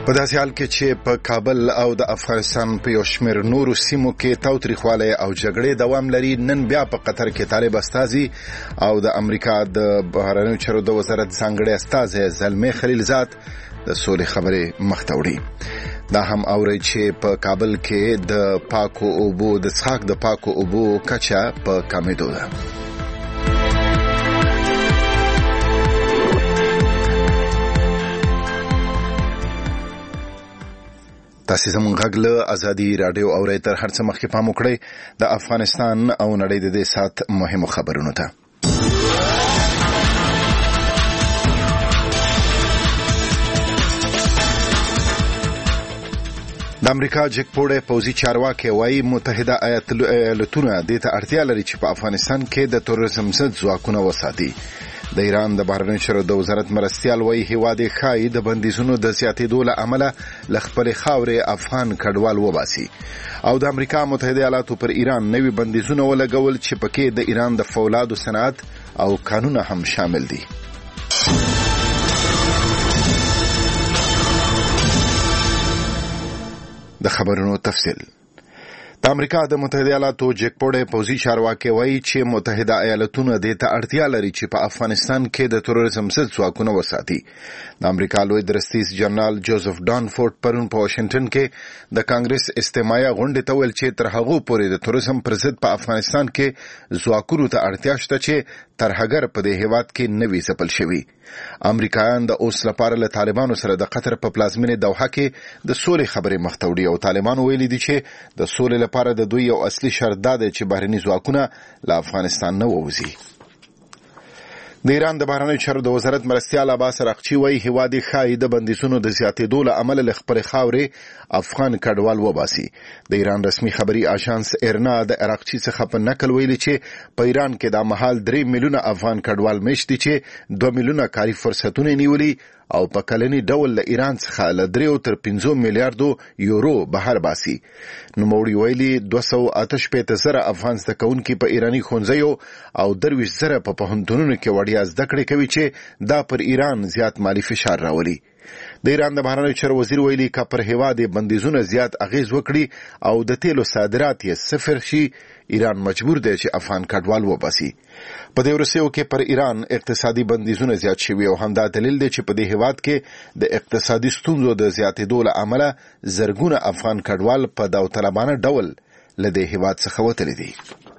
په داسې حال کې چې په کابل او د افغانستان په یو شمېر نورو سیمو کې تاوتریخوالی او جګړې دوام لري، نن بیا په قطر کې طالب استازي او د امریکا د بهرنیو چارو د وزارت ځانګړی استازی زلمي خلیلزاد د سولې خبرې مخته وړي. دا هم اوري چې په کابل کې د پاکو اوبو د څښاک د پاکو اوبو کچه په کمیدو ده. تاسو زموږ غږ له ازادي رادیو اورئ. تر هر څه مخکې پام وکړئ د افغانستان او نړۍ د دې سات مهمو خبرونو ته. د امریکا جګپوړی پوځي چارواکي وايي متحده ایالتونه دې ته اړتیا لري چې په افغانستان کې د تروریزم ضد ځواکونه وساتي. د ایران د بهرنیو چارو د وزارت مرستیال وايي هیواد یې ښایي د بندیزونو د زیاتېدو له امله له خپلې خاورې افغان کډوال وباسي. او د امریکا متحده ایالاتو پر ایران نوي بندیزونه ولګول چې پکې د ایران د فولادو صنعت او قانون هم شامل دي. د خبرونو تفصیل. د امریکا د متحده ایالاتو جګپوړی پوځي چارواکي وايي چې متحده ایالتونه دې ته اړتیا لري چې په افغانستان کې د تروریزم ضد ځواکونه وساتي. د امریکا لوی درستیز جنرال جوزف ډانفورد پرون په واشنگټن کې د کانګرس استماعي غونډې ته ویل چې تر هغه پورې د تروریزم پر ضد په افغانستان کې ځواکونو ته اړتیا شته چې ترهګر په دې هیواد کې نوي ځپل شوي. امریکایان د اوس لپاره له طالبانو سره د قطر په پلازمینې دوحه کې د سولې خبرې مخته وړي او طالبانو ویلي دي چې د سولې لپاره د دوی یو اصلي شرط دا دی چې بهرني ځواکونه له افغانستان نه ووځي. د ایران د بهرنیو چارو د وزارت مرستیال عباس عراقچي وايي هیواد یې ښایي د بندیزونو د زیاتېدو له امله له خپلې خاورې افغان کډوال وباسي. د ایران رسمي خبري آژانس ایرنا د عراقچي څخه په نقل ویلي چې په ایران کې د مهال 3 میلیونه افغان کډوال مېشت دي چې 2 میلیونه کاري فرصتونه نیولي او په کلنی ډول له ایران څخه له 3 تر 5 میلیارډو یورو بهر باسي. نوموړي ویلي 288,000 افغان زده کوونکي په ایرانی ښوونځیو او 23,000 په پوهنتونونو کې وړیا زده کړې کوي چې دا پر ایران زیات مالی فشار راولي. د ایران د بهرنیو چارو وزیر ویلي که پر هیواد بندیزونه زیات اغیز وکړي او د تیلو صادرات یې صفر شي، ایران مجبور دی چې افغان کډوال وباسي. په دې وروستیو کې پر ایران اقتصادي بندیزونه زیات شوي او همدا دلیل دی چې په دې هیواد کې د اقتصادي ستونزو د زیاتېدو له امله زرګونه افغان کډوال په داوطلبانه ډول له دې هیواد څخه وتلي دي.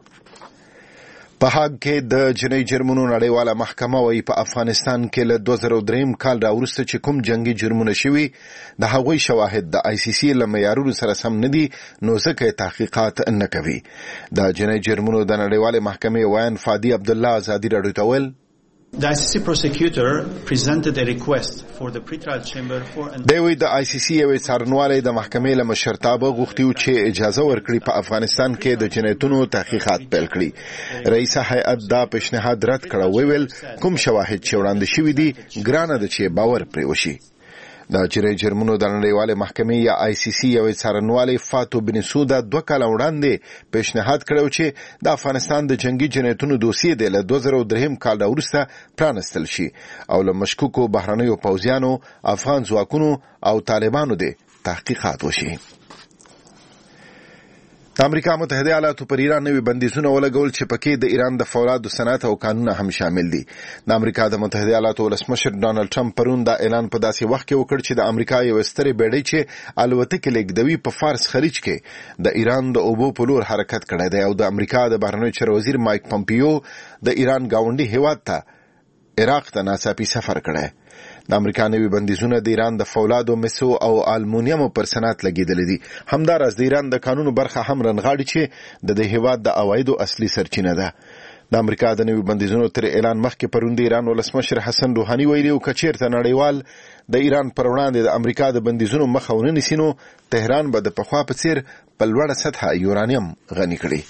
په هاګ کې د جنۍ جرمونو نړیواله محکمه وايي په افغانستان کې له 2003 کال راوروسته چې کوم جنگي جرمونه شوي د هغوی شواهد د ICC له معیارونو سره سم نه دي، نو ځکه تحقیقات نه کوي. د جنۍ جرمونو د نړیوالې محکمې ویان فادي عبدالله ازادي راډیو ته ویل The ICC prosecutor presented a request for the pretrial chamber for دوی د ICC یو څارنوالۍ د محکمې له مشرتابه غوښتي چې اجازه ورکړي په افغانستان کې د جنایتونو تحقیقات پیل کړي. رئیس هیئت دا پیشنهاد رد کړ او ویل کوم شواهد چې وړاندې شوي دي ګرانه ده چې باور پرې وشي. د جنۍ جرمونو د نړیوالې محکمې یا ICC یو څارنوالۍ فاتو بنسودا 2 کال وړاندې پیشنهاد کړو چې د افغانستان د جنگي جنایتونو دوسیې د 2003 کال وروسته پرانستل شي او له مشکوکو بهرنیو پوځیانو، افغان ځواکونو او طالبانو د تحقیقات وشي. د امریکا متحده ایالاتو پر ایران نوي بندیزونه ولګول چې پکې د ایران د فولادو صنعت او قانون هم شامل دي. د امریکا د متحده ایالاتو ولسمشر ډانلډ ټرمپ پرون دا اعلان په داسې وخت کې وکړ چې د امریکا یو سترې بیړۍ چې الوتکې لیږدوي په فارس خلیج کې د ایران د اوبو په لور حرکت کړی دی او د امریکا د بهرنیو چارو وزیر مایک پمپیو د ایران گاونډي هیواد ته عراق ته ناڅاپي سفر کړی. د امریکا نوي بندیزونه د ایران د فولادو، مسو او المونیمو پر صنعت لګیدل دي. همداراز د ایران د قانونو برخه هم رنغاړي چې د دې هیواد د عوایدو اصلي سرچینه ده. د امریکا د نوي بندیزونو تر اعلان مخکې پرون د ایران ولسمشر حسن روحاني ویلي او کچیرته نړیوال د ایران پر وړاندې د امریکا د بندیزونو مخه ونه نیسي نو تهران به د پخوا په څیر په لوړه سطحه یورانیم غني کړي.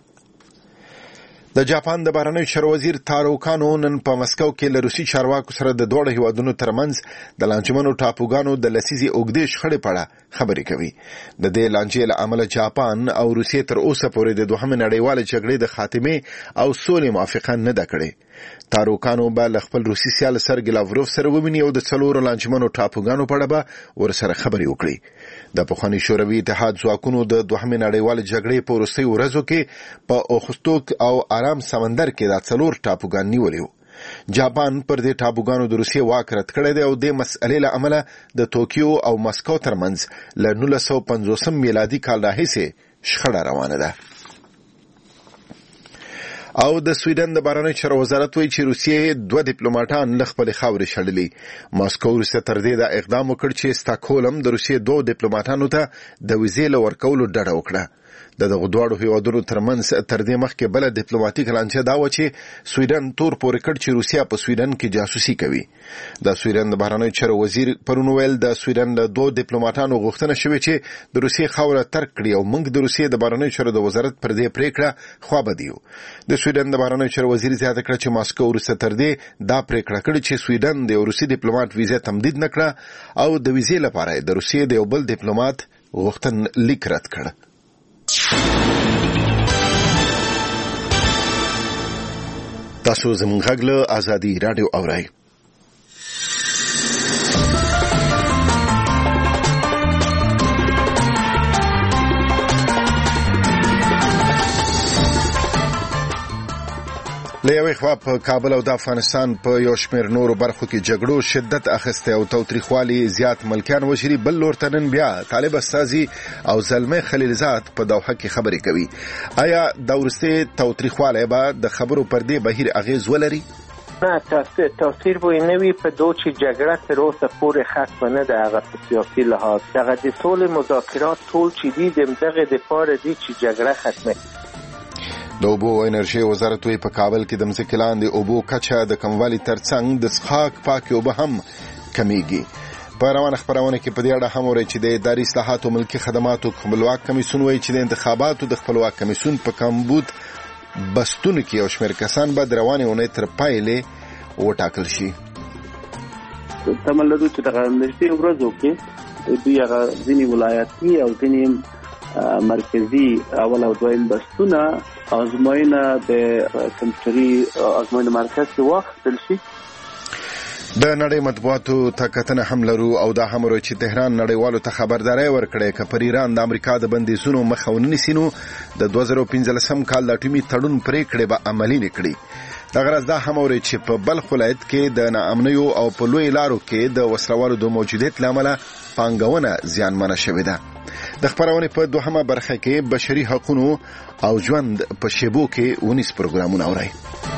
د جاپان د بهرنیو چارو وزیر تارو کانو نن په مسکو کې له روسي چارواکو سره د دوه هیوادونو ترمنځ د لانجمنو ټاپوګانو د لسیزې اوږدې شخړې په اړه خبرې کوي. د دې لانجې له امله جاپان او روسیې تر اوسه پورې د دوهمې نړیوالې جګړې د خاتمې او سولې موافقه نه ده کړې. تاروکانو به له خپل روسي سیال سرګي لاوروف سره وویني او د څلورو لانجمنو ټاپوګانو په اړه به ورسره خبرې وکړي. د پخواني شوروي اتحاد ځواکونو د دوهمې نړیوالې جګړې په وروستیو ورځو کې په اوخستوک او آرام سمندر کې دا څلور ټاپوګان نیولي وو. جاپان پر دې ټاپوګانو د روسیې واک رد کړی دی او د مسئلې له امله د توکیو او مسکو ترمنځ له 1950 میلادي کال راهیسې شخړه روانه ده. او د سویډن د بهرنیو چارو وزارت وایي چې روسیې 2 ډیپلوماټان له خپلې خاورې شړلي. ماسکو وروسته تر دې دا اقدام وکړ چې سټاکهولم د روسیې 2 ډیپلوماټانو ته د ویزې له ورکولو ډډه وکړه. د دغه دواړو هیوادونو ترمنځ تر دې مخکې بل ډیپلوماټیک لانجه دا و چې سویډن تور پورې کړ چې روسیا په سویډن کې جاسوسي کوي. د سویډن د بهرنیو چارو وزیر پرون ویل د سویډن له 2 ډیپلوماټانو غوښتنه شوې چې د روسیې خاوره ترک کړي او موږ د روسیې د بهرنیو چارو د وزارت پر دې پریکړه خوابدي یو. د سویډن د بهرنیو چارو وزیر زیاته کړه چې ماسکو وروسته تر دې دا پریکړه کړې چې سویډن د روسي ډیپلوماټ ویزه تمدید نکړه او د ویزې لپاره د روسیې د یو بل ډیپلوماټ غوښتن لیک رد کړ. تاسو زموږ غږ له آزادي رادیو اورئ. له یوې خوا په کابل او د افغانستان په یو شمېر نورو برخو کې جګړو شدت اخیستی او تاوتریخوالي زیات ملکیان وشري. بل لور ته نن بیا طالب استازي او زلمي خلیلزاد په دوحه کې خبرې کوي. آیا دا وروستی تاوتریخوالی به د خبرو پر دې بهیر اغیز ولري؟ نه، تاثیر به نه وي په دو چې جګړه تر اوسه پورې ختمه نه ده. هغه په سیاسي لحاظ دغه د صلح مذاکرات ټول چې دي دغه دپاره دي چې جګړه ختمه. د اوبو او انرژي وزارت وی په کابل کې د ځمکې لاندې اوبو کچه د کموالي ترڅنګ د څښاک پاکې اوبه هم کمیږي. په روانه خبرونه کې په دې اړه هم وایي چې د اداري اصلاحاتو ملکي خدماتو خپلواک کمیسیون وایي چې د انتخاباتو د خپلواک کمیسیون په کمبود بستون کې او شمېر کسان به د روانې اونۍ تر پایلې وټاکل شي. تملدو چې دغه نږدې ورځو کې دوی هغه ځینې ولایتي او ځینې مرکزی اول او دویم بستونه ازموینه د کمپیوټري ازموینه مرکز کې واخیستل شي. د نړۍ مطبوعاتو ته کتنه هم لرو او دا هم ورو چې تهران نړیوالو ته خبرداري ورکړې چې پر ایران د امریکا د بندیزونو مخه ونیسي نو د 2015 کال د اټومي تړون پریکړه به عملي نکړي. دا غرض دا هم ورو چې په بلخ ولایت کې د ناامنیو او په لوی لارو کې د وسلوالو د موجودیت لامل پانګونه زیانمنه شوې ده. د خبرونه په دوهمه برخه کې بشري حقوقو او ژوند په شیبو کې 19 پروګرامونه اوري.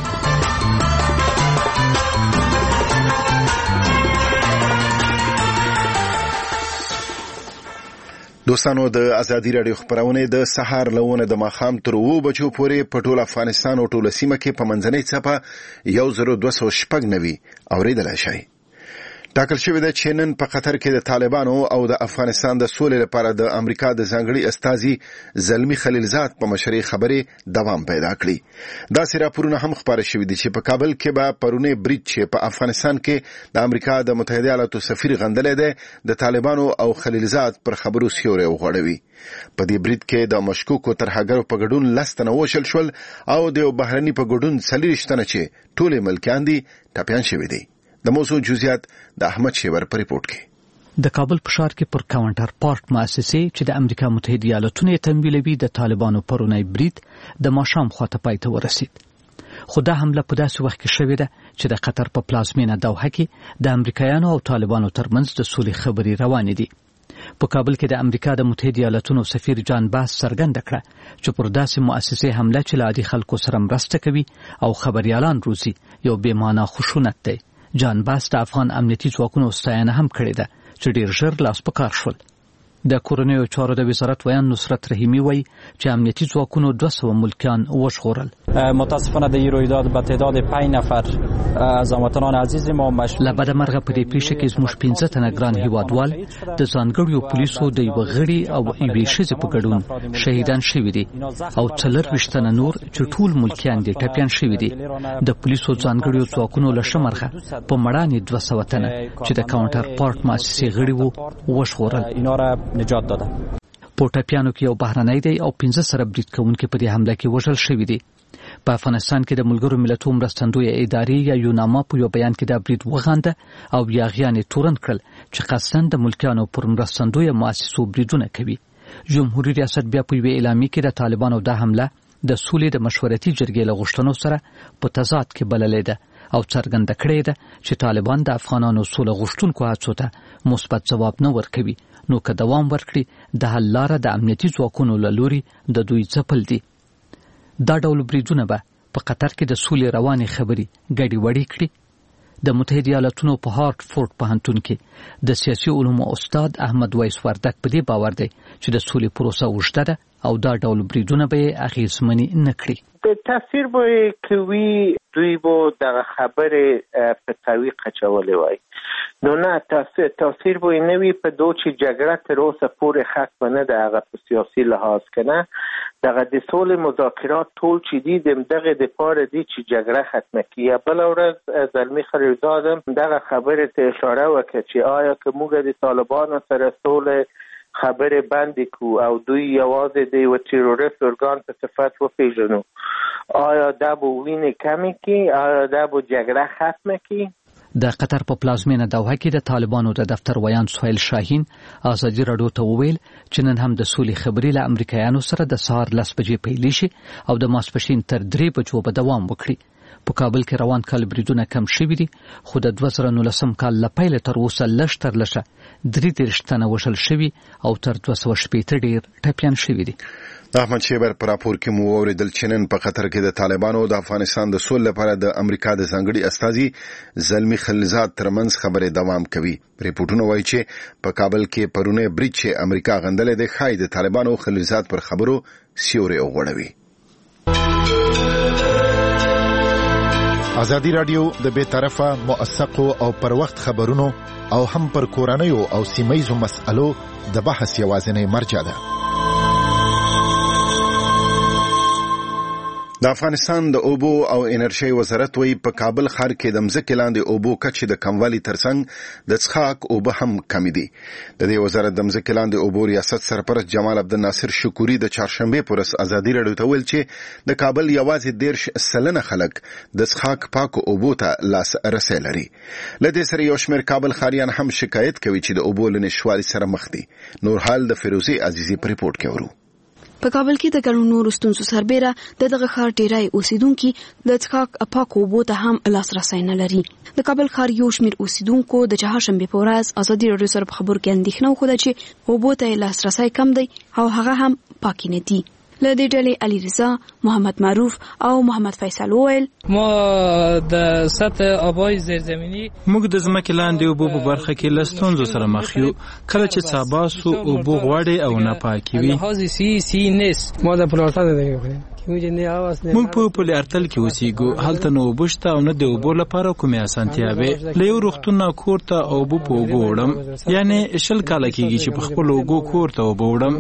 دوستانو د ازادي رادیو خبرونه د سحر لونه د ماخام تر 2 بجو پورې په ټول افغانستان او ټول سیمه کې په منځنۍ څپه 1290 اوریدل شي. ټاکل شوی دی چې نن په قطر کې د طالبانو او د افغانستان د سولې لپاره د امریکا د ځانګړي استازي زلمی خلیلزاد په مشرۍ خبرې دوام پیدا کړي. دا سره راپورونه هم خبره شوی دي چې په کابل کې به پرونه برید چې په افغانستان کې د امریکا د متحده ایالاتو سفیر غندلې ده د طالبانو او خلیلزاد پر خبرو سیوري وغوړوي. په دې برید کې د مشکوکو ترهګرو په ګډون لستنه وشل شول او د بهرني په ګډون 40 تنه چې ټول ملکیان دي ټاپیان شوی دي. د موضوع جزئیات د احمد شیور په ریپورت کې. د کابل په ښار کې پر کاونټر پارت مؤسسې چې د امریکا متحده ایالاتونو تمویلوي د طالبانو پرونی برید د ماښام خواته پای ته ورسید. خو دا حمله په داسې وخت کې شوې ده چې د قطر په پلازمینه دوحه کې د امریکایانو او طالبانو ترمنځ د سولې خبرې روانې دي. په کابل کې د امریکا د متحده ایالاتونو سفیر جان باس څرګنده کړه چې پر داسې مؤسسې حمله چې له عادي خلکو سره مرسته کوي او خبريالان روزي یو بې معنا خشونت دی. جان باس د افغان امنیتي ځواکونو ستاینه هم کړې ده چې ډیر ژر لاس په کار شول. د کورنیو چارو د وزارت ویان نصرت رحیمی وایي چې امنیتي ځواکونو 200 ملکیان وژغورل. متاسفانه د این رویداد به تعداد 5 نفر از هموطنان عزیز ما مشمول له بده مرغه په دې پیښه کې زموږ 15 تنه ګران هیوادوال د ځانګړو پولیسو د یو غړي او یوې ښځې په ګډون شهیدان شوي دي او 24 تنه نور چې ټول ملکیان دي ټپیان شوي دي. د پولیسو ځانګړو ځواکونو له شمرغه په مړانې 200 تنه چې د کاونټر پارت مؤسسې غړي وو وژغورل. نجات داده. په ټپیانو کې یو بهرنی دی او 15 سره برید کوونکي په دې حمله کې وژل شوي دي. په افغانستان کې د ملګرو ملتونو مرستندوی ادارې یا یوناما په یو بیان کې د برید وغانده او یاغیان تورن کړل چې قصداً د ملکیانو پر مرستندوی مؤسسو بریدونه کوي. جمهوریت ریاست بیا په یوه اعلامیه کې د طالبانو د حمله د سولې د مشورتي جرګې له غوښتنو سره په تضاد کې بللې ده او څرګنده کړې ده چې طالبان د افغانانو سوله غوښتونکو هڅو ته مثبت ځواب نه ورکوي، نو که دوام ورکړي د حل لاره د امنیتي ځواکونو له لوري د دوی ځپل دي. دا ډول بریدونه به په قطر کې د سولې روانې خبرې ګډې وډې کړي. د متحده ایالاتونو په هارټفورد پوهنتون کې د سیاسي علومو استاد احمد ویس وردک په دې باور دی چې د سولې پروسه اوږده ده او دا ډول بریدونه به اغیزمنې نه کړي. تاثیر به کوي دوی به دغه خبرې په تعویق اچولې وای، نو نه تاثیر به نه وي په دوی چې جګړه تر اوسه پورې ختم نه ده هغه په سیاسي لحاظ کنه. دغه د سولې مذاکرات ټول چې دي دغه د پاره دي چې جګړه ختمه کیه. بل ورځ زلمی خلیلزاده دغه خبره ته اشاره وکړه چې آیا که موږ د طالبانو سره سولې خبره بندی کو او دوی یوازې د یو تروریست ارګان په صفت وپیژنو، آیا دا به وینې کمی کی؟ آیا دا به جګړه ختمه کی؟ د قطر په پلازمینه دوحه کې د طالبانو د دفتر ویان سهیل شاهین ازادي راډیو ته وویل چې نن هم د سولې خبرې له امریکایانو سره د سهار 10 بجې پیل شي او د ماسپښین تر 3 بجو به دوام وکړي. په کابل کې روان کال بریدونه کم شوي دي، خو د 2019 کال له پیله تر اوسه لږ تر لږه 33 تنه وژل شوي او تر 260 ډیر ټپیان شوي دي. احمد شیبر پر راپور کې مو اوریدل چې نن په قطر کې د طالبانو د افغانستان د سولې لپاره د امریکا د ځانګړي استازي زلمی خلیلزاد ترمنځ خبرې دوام کوي. ریپورتونه وایي چې په کابل کې پرونه برید چې امریکا غندلې د خای د طالبانو خلیلزاد پر خبرو سیوري وغوړوي. ازادي راډیو د بے طرفه موثقو او پر وخت خبرونو او هم پر کورنیو او سیمایي مسألو د بحث یوازینی مرجع ده. د افغانستان د اوبو او انرژي وزارت وی په کابل ښار کې د مځکې لاندې اوبو کچې د کموالي ترڅنګ د څښاک اوبه هم کمې دي. د دې وزارت د مځکې لاندې اوبو ریاست سرپرست جمال عبدالناصر شکوري د چهارشنبه پر ورځ ازادي راډیو ته ویل چې د کابل یوازې 13% خلک د څښاک پاکو اوبو ته لاسرسی لري. له دې سره یو شمېر کابل ښاریان هم شکایت کوي چې د اوبو له نشتوالي سره مخ دي. نور حال د فیروزي عزیزي په ریپورت کې ورو. په کابل کې د ګڼو نورو ستونزو سربېره دغه ښار ډیری اوسیدونکو د څښاک پاکو اوبو ته هم لاسرسی نه لري. د کابل ښار یو شمېر اوسیدونکو د چهارشنبه په ورځ ازادي راډیو سره په خبرو کې اندېښنه وښوده چې اوبو ته لاسرسی کم دی او هغه هم پاکې نه دي. له دې ډلې علي رضا، محمد معروف او محمد فیصل وویل ما د سطح آبای زیرزمینی موږ د ځمکې لاندې اوبو په برخه کې له ستونزو سره مخ یو. کله چې ساباسو اوبو غواړي او نه پاکي وي. ما د پلاتانه دی موږ په پولیارتل کې اوسېږو، هلته نو اوبه شته او نه د اوبو لپاره کومې اسانتیاوې. له یو روغتون نه کور ته اوبه په اوبو وړم، یعنی 20 کاله کېږي چې په خپل اوبو کور ته اوبه وړم.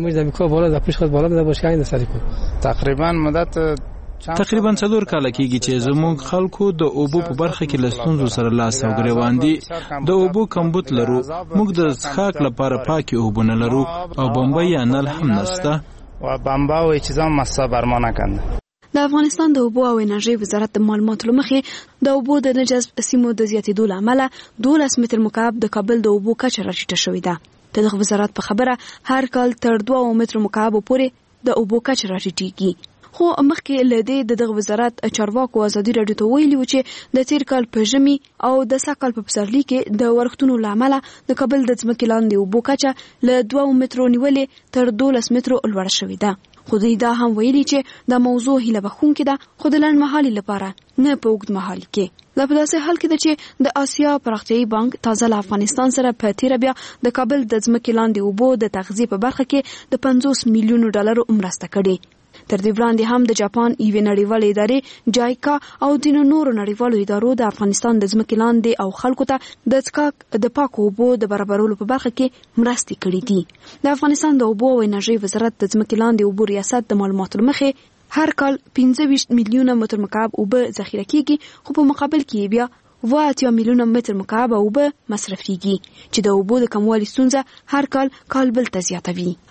تقریبا 4 کاله کېږي چې زموږ خلکو د اوبو په برخه کې له ستونزو سره لاس او ګریوان دي. د اوبو کمبود لرو، موږ د څښاک لپاره پاکي اوبه نه لرو او بمبای یا نل هم نشته و بمبا و چیزا مسا برما نکنده. د افغانستان د اوبو او انرژي وزارت د معلوماتو لمخې د اوبو د نجذب سیمو د زیاتېدو له امله 12 متر مکعب د کابل د اوبو کچه راټیټه شوې ده. دغه وزارت په خبره هر کال تر 2 متر مکعب پورې د اوبو کچه راټیټېږي. خو مخکې له دې دغه وزارت چارواکو ازادي راډیو ته ویلي و چې د تیر کال په ژمي او د سږ کال په پسرلي کې د ورښتونو له امله د کابل د ځمکې لاندې اوبو کچه له 2 مترو نیولې تر 12 مترو لوړه شوې ده. خو دوی دا هم ویلي چې د موضوع هیله بخښونکې ده، خو د لنډمهالي لپاره نه په اوږدمهالي کې. دا په داسې حال کې ده چې د آسیا پراختیایي بانک تازه له افغانستان سره په تیره بیا د کابل د ځمکې لاندې اوبو د تغذیې په برخه کې د 50 میلیونو ډالرو مرسته کړې. تر دې وړاندې هم د جاپان یوې نړیوالې ادارې جایکا او د نورو نړیوالو ادارو د افغانستان د ځمکې لاندې او خلکو ته د څښاک د پاکو اوبو د برابرولو په برخه کې مرستې کړې دي. د افغانستان د اوبو او انرژي وزارت د ځمکې لاندې اوبو ریاست د معلوماتو مخې هر کال 25 میلیونه متر مکعب اوبه ذخیره کیږي، خو په مقابل کې بیا 80 میلیونه متر مکعب اوبه مصرفيږي چې د اوبو د کموالي ستونزه هر کال بل ته زیاتوي.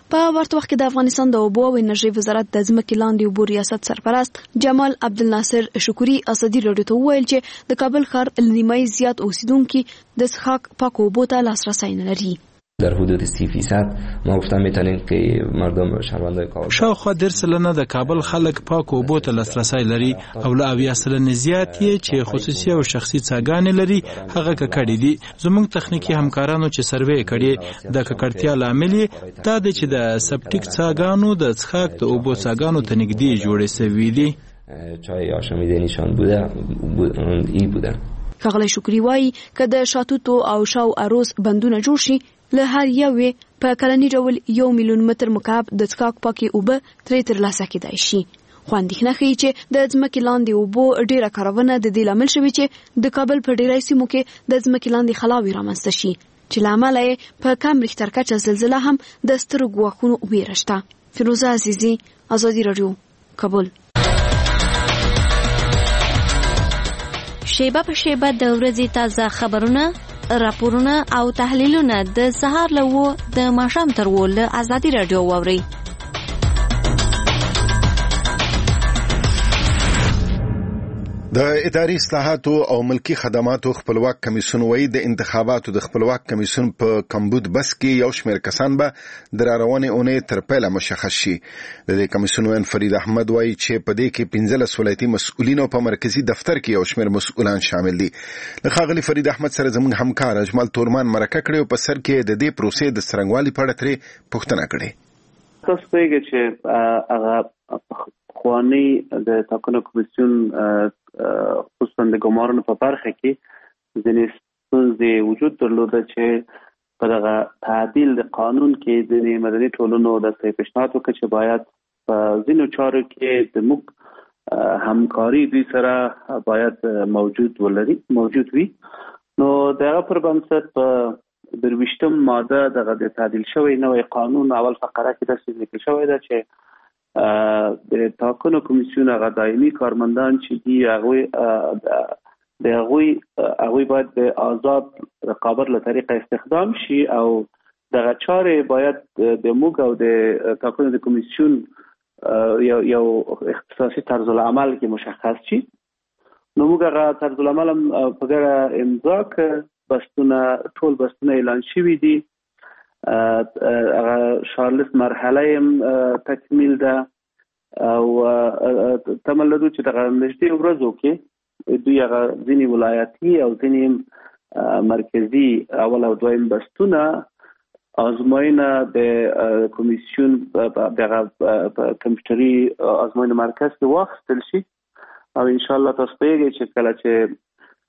په ورته وخت کې د افغانستان د اوبو او انرژي وزارت د ځمکې لاندې اوبو ریاست سرپرست جمال عبدالناصر شکوري ازادي راډیو ته وویل چې د کابل ښار نیمایي زیات اوسیدونکو د څښاک پاکو اوبو ته لاسرسی نه لري. در حدود 30% ما گفتم میتونین که مردم شهروندای کابل شاوخوا 10% د کابل خلک پاک اوبو ته لاسرسی لري او له 80% زیات یې چې خصوصي او شخصي څاګانې لري هغه ککړې دي. زموږ تخنیکی همکارانو چې سروې کړي د ککړتیا لامل دا دی چې د سپټیک څاګانو د څښاک د اوبو څاګانو ته نږدې جوړې شوې دي. چای آشامیدنیشان بوده. ښاغلی شکوري وایي که د شاتوتو او شاو اروس بندونه جوړ شي له هر یوې په کلنی ډول 1 میلیون متر مکعب د څښاک پاکي اوبه ترې ترلاسه کېدای شي. خو اندېښنه ښیي چې د ځمکې لاندې اوبو ډېره کارونه د دې لامل شوې چې د کابل په ډېری سیمو کې د ځمکې لاندې خلاوې رامنځته شي چې له امله یې په کم ریختر کچه زلزله هم د سترو ګواښونو ویره شته. فیروزه عزیزي، ازادي راډیو، کابل. شیبه په شیبه د ورځې تازه خبرونه، راپورونه او تحلیلونه د سهار له 9 د ماښام تر 10 له ازادي راډیو واورئ. د اداري اصلاحاتو او ملکی خدماتو خپلواک کمیسیون وایي د انتخاباتو د خپلواک کمیسیون په کمبود بس کې یو شمېر کسان به د راروانې اونۍ تر پیله مشخص شي. د دې کمیسیون وین فرید احمد وایي چې په دې کې 15 ولایتي مسؤلین او په مرکزی دفتر کې یو شمېر مسؤلان شامل دي. له ښاغلي فرید احمد سره زموږ همکار اجمل تورمان مرکه کړې او په سر کې د دې پروسې د څرنګوالي په اړه ترې پوښتنه کړې. تاسو پیږئ چې هغه خوانی د ټاکنو کمیسیون خصوصا د ګمارنو په برخه کې ځینې ستونزې وجود درلوده چې په دغه تعدیل د قانون کې د مدني ټولنو د پیشنهاد وکړي چې باید په ځینو چارو کې د موږ همکاري دوی سره باید موجود وي. نو دغه پر بنسټ په 23 ماده دغه د تعدیل شوی نوې قانون اول فقره کې داسې لیکل شوی ده چې د ټاکنو کمیسیون هغه دایمي کارمندان چې دي هغوی باید د آزاد رقابت له طریقه استخدام شي او دغه چارې باید د موږ او د ټاکنو د کمیسیون یو اختصاصي طرز العمل کې مشخص شي. نو موږ هغه طرز العمل په ګډه امضا کړ. ټول بستونه اعلان شوي دي. شارلس مرحله تکمیل ده او تملدو چې دغه نږدې ورځو کې دوی هغه ځینې ولایتي او ځینې مرکزی اول او دویم بستونه آزموینه د کمیسیون دغه کمپیوټري آزموینه مرکز کې واخیستل شي او ان شاء الله تاسو پیږئ چې کله چې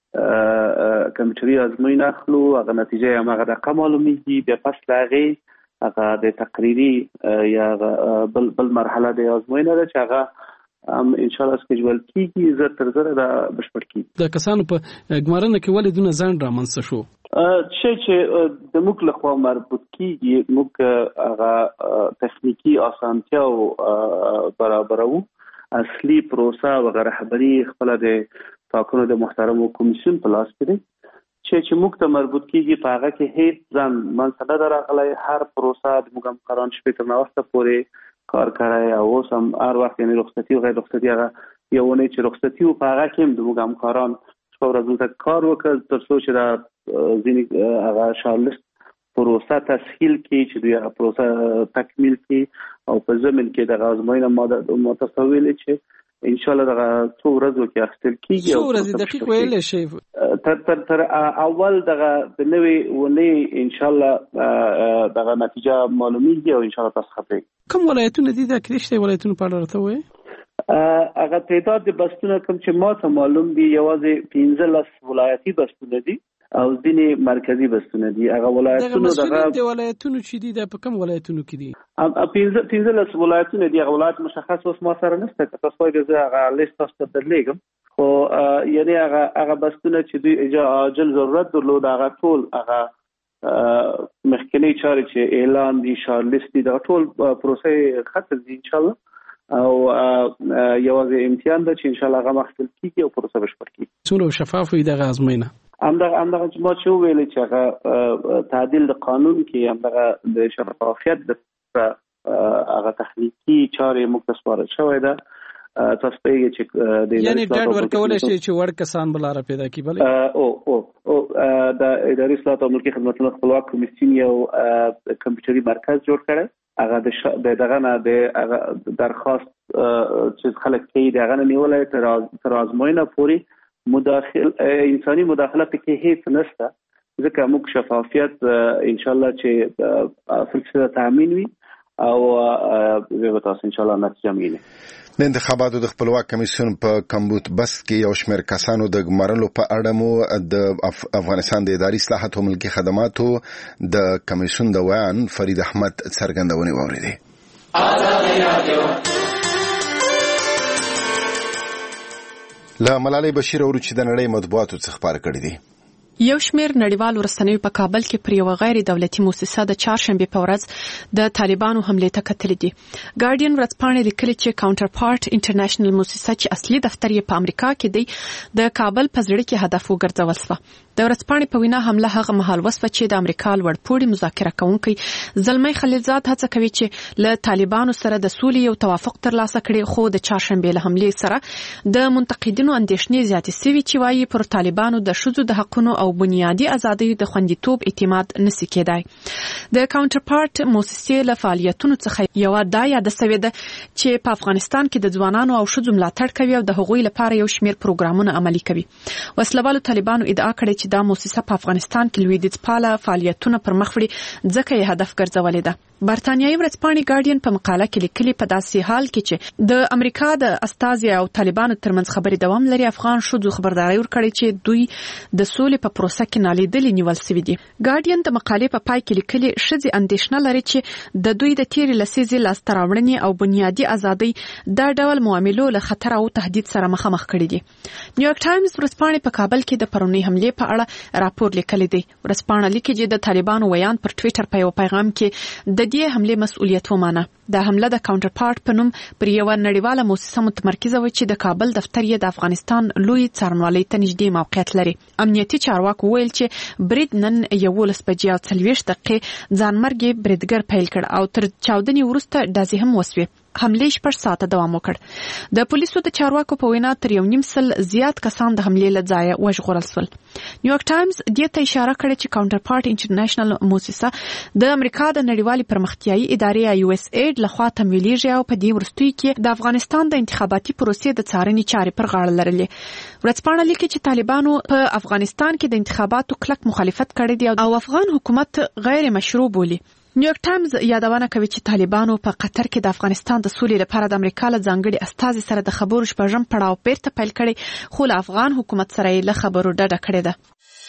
کمپیوټري آزموینه اخلو هغه نتیجه هم هغه د معلومیږي. بیا پس لاغي هغه د تقریری یا بل مرحله د آزموینه ده چې هغه ان شاء الله سکیجول کیږي زر تر زر د بشپړ کیږي. د کسانو په ګمارنه کې ولې دونه ځان رامنځته شو چې د موږ له خوا مربوط کیږي. موږ هغه تخنیکی اسانتیا او برابرو اصلي پروسه او رهبری خپل د ټاکنو د محترم کمیسیون په لاس کې دی چې موږ ته مربوط کیږي. په هغه کې هیڅ ځان منځ نه راغلی. هر پروسه د موږ همکاران شپې تر وخته پورې کار کوي او اوس هم هر وخت یعنی رخصتي او غیر رخصتي هغه یوونه چې رخصتي او په هغه کې د موږ همکاران شپه ورځ ته کار وکړ تر څو چې دا ځینې هغه شارلس پروسه تسهیل کړي چې دوی هغه پروسه تکمیل کړي او په ضمن کې د آزموینه ماده متصویل چې ان شاء الله دغه څو ورځو کې اخیستل کیږي. څو ورځې دقیق ویل شي تر اول دغه د نوې ونې ان شاء الله دغه نتیجه معلومیږي او ان شاء الله تاسو خبرې. کوم ولایتونه دي د کرشته ولایتونو په اړه راته وایي؟ هغه تعداد د بستونه کوم چې ما ته معلوم دي یوازې 15 ولایتي بستونه دي او ځینې مرکزی بستونه دي. هغه ولایتونو د ولایتونو چې دي د په کوم ولایتونو کې دي؟ 15 ولایتونه دي. هغه ولایت مشخص اوس ما سره نشته. تاسو وایي زه هغه لیست تاسو ته درلیږم. خو یعنی هغه بستونه چې دوی اجل ضرورت درلود هغه ټول هغه مخکنی چارې چې اعلان دي شارلس دي دا ټول پروسه ختم دي ان شاء الله او یوازې امتحان ده چې ان شاء الله هغه مخکې کیږي او پروسه بشپړ کیږي. څومره شفاف وي دغه آزموینه؟ همدغه ما چې ویل چې هغه تعدیل د قانون کې همدغه د شفافیت د هغه تخنیکی چارې موږ ته سپارل شوې ده. تاسو ته یې چې یعنی ډاډ ورکول شي چې وړ کسان بلاره پیدا کی بلې د اداري اصلاحات او ملکي خدماتو خپلواک کمیسیون یو کمپیوټري مرکز جوړ کړی. هغه د دغه نه د درخواست چې خلک کوي دغه نه نیولای تر ازموینه پورې انساني مداخلت کې هیڅ نشته، ځکه موږ شفافیت ان شاء الله چې سلسله تامین وي او به تاسو ان شاء الله نتیجه مینه. د انتخاباتو د خپلواک کمیسیون په کمبود بس کې یو شمېر کسانو د ګمارلو په اړه مو د افغانستان د اداري اصلاحات او ملکي خدماتو د کمیسیون د ویان فرید احمد څرګندونې واوریدې. له ملالۍ بشیر وروچې د نړۍ مطبوعاتو څخه خبر کړی دی. یو شمېر نړیوال رسنیو په کابل کې پر یو غیر دولتي مؤسسه د چهارشنبه په ورځ د طالبانو حمله ته کتلې دي. ګارډین ورځپاڼې لیکلي چې کاونټر پارت انټرنیشنل مؤسسه چې اصلي دفتر یې په امریکا کې دی د کابل په زړه کې هدف وګرځول شو. د ورځپاڼې په وینا حمله هغه مهال وسوه چې د امریکا لوړپوړي مذاکره کوونکي زلمی خلیلزاد هڅه کوي چې له طالبانو سره د سولې یو توافق ترلاسه کړي، خو د چهارشنبه له حملې سره د منتقدینو اندېښنې زیاتې شوې چې وايي پر طالبانو د ښځو د حقوقو او بنیادی ازادۍ د خوندیتوب اعتماد نشي کېدای. د کاونټر پارت مؤسسې له فعالیتونو څخه یو دا یاد شوې ده چې په افغانستان کې د ځوانانو او ښځو ملاتړ کوي او د هغوی لپاره یو شمېر پروګرامونه عملي کوي. وسلوالو طالبانو ادعا کړې چې دا مؤسسه په افغانستان کې لویدیځپاله فعالیتونه پر مخ وړي، ځکه یې هدف ګرځولې ده. برتانیایي ورځپاڼې ګارډین په مقاله کې لیکلي په داسې حال کې چې د امریکا د استازي او طالبانو ترمنځ خبرې دوام لري، افغان ښځو خبرداري ورکړې چې دوی د سولې په پروسه کې نالیدلې نیول شوي دي. ګارډین د مقالې په پای کې لیکلي ښځې اندېښنه لري چې د دوی د تیرې لسیزې لاسته راوړنې او بنیادي ازادۍ دا ډول معاملو له خطر او تهدید سره مخامخ کړي دي. نیویارک ټایمز ورځپاڼې په کابل کې د پرونۍ حملې په اړه راپور لیکلی دی. ورځپاڼه لیکي چې د طالبانو ویان پر ټویټر په یو پیغام کې د دې حملې مسؤلیت ومانه. دا حمله د کاونټر پارت په نوم پر یو نړیواله مؤسسه متمرکزه و چې د کابل دفتر یې د افغانستان لوی څارنوالۍ ته نږدې موقعیت لري. امنیتي چارواکو ویل چې برید نن 11:40 ځانمرګي بریدګر پیل کړ او تر چاودنې وروسته ډزې هم وسوې. حمله 6 ساعته دوام وکړ. د پولیسو د چارواکو په وینا تر 1.5 زیات کسان د حملې له ځایه وژغورل شول. نیویارک ټایمز دې ته اشاره کړې چې کاونټر پارت انټرنیشنل مؤسسه د امریکا د نړیوالې پرمختیایي ادارې USAID لخوا تمویلېږي او په دې وروستیو کې د افغانستان د انتخاباتي پروسې د څارنې چارې پر غاړه لرلې. ورځپاڼه لیکي چې طالبانو په افغانستان کې د انتخاباتو کلک مخالفت کړی دی او افغان حکومت غیر مشروع بولي. نیویارک ټایمز یادونه کوي چې طالبانو په قطر کې د افغانستان د سولې لپاره د امریکا له ځانګړي استازي سره د خبرو شپږم پړاو بیرته پیل کړي، خو له افغان حکومت سره یې له خبرو ډډه کړې ده.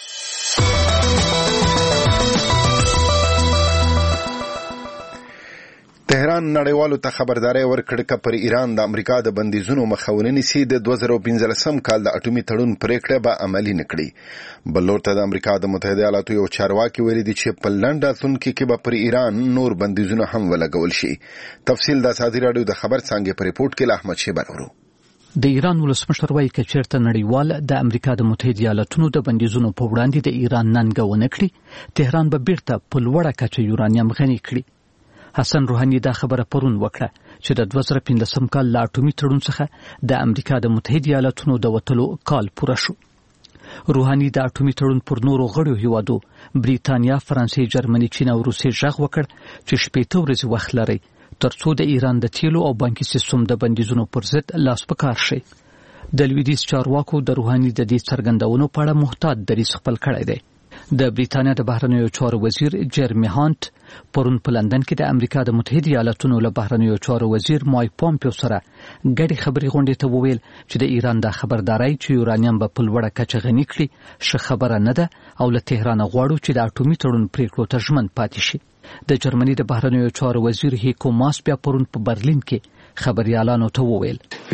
تهران نړیوالو ته خبرداري ورکړه چې پر ایران د امریکا د بندیزونو مخاوني نسی د 2015 کال د اټومي تړون پریکړه به عملی نکړي. بلور ته د امریکا د متحده ایالاتو یو چارواکي ویلي دي چې په لندن کې به پر ایران نور بندیزونه هم ولګول شي. تفصیل د ازادي رادیو د خبر څنګه په ریپورت کې احمد شیبر ورو. د ایران ولسمشر وايي چې چیرته نړیوال د امریکا د متحده ایالاتونو د بندیزونو په وړاندې د ایران ننګونه کړي، تهران به بیرته په لوړه کچه یورانیم غني کړي. حسن روحاني دا خبره پرون وکړه چې د 2015 کال لا اټومي تړون څخه د امریکا د متحده ایالاتونو د وټلو کال پوره شو. روحاني د اټومي تړون پر نورو غړو هیوادو بریتانیا، فرانسې، جرمني، چین او روسیې ژغ وکړ چې 8 ورځې وخت لري ترڅو د ایران د تیلو او بانکي سیستم د بندیزونو پر ضد لاس په کار شي. د لویدیځ چارواکو د روحاني د دې څرګندونو په اړه محتاط دریځ خپل کړی دی. د بریتانیا د بهرنیو چارو وزیر جرمی هانت پرون په لندن کې د امریکا د متحده ایالاتونو له بهرنیو چارو وزیر مایک پومپیو سره ګډي خبري غونډې ته وویل چې د ایران د خبرداري چې یورانیم په لوړه کچه غني کړي ش خبره نه ده او له تهران غواړو چې د اټومي تړون پریکړو ته ژمن پاتې شي. د جرمني د بهرنیو چارو وزیر هیکو ماس بیا پرون په برلین کې خبريالانو ته وویل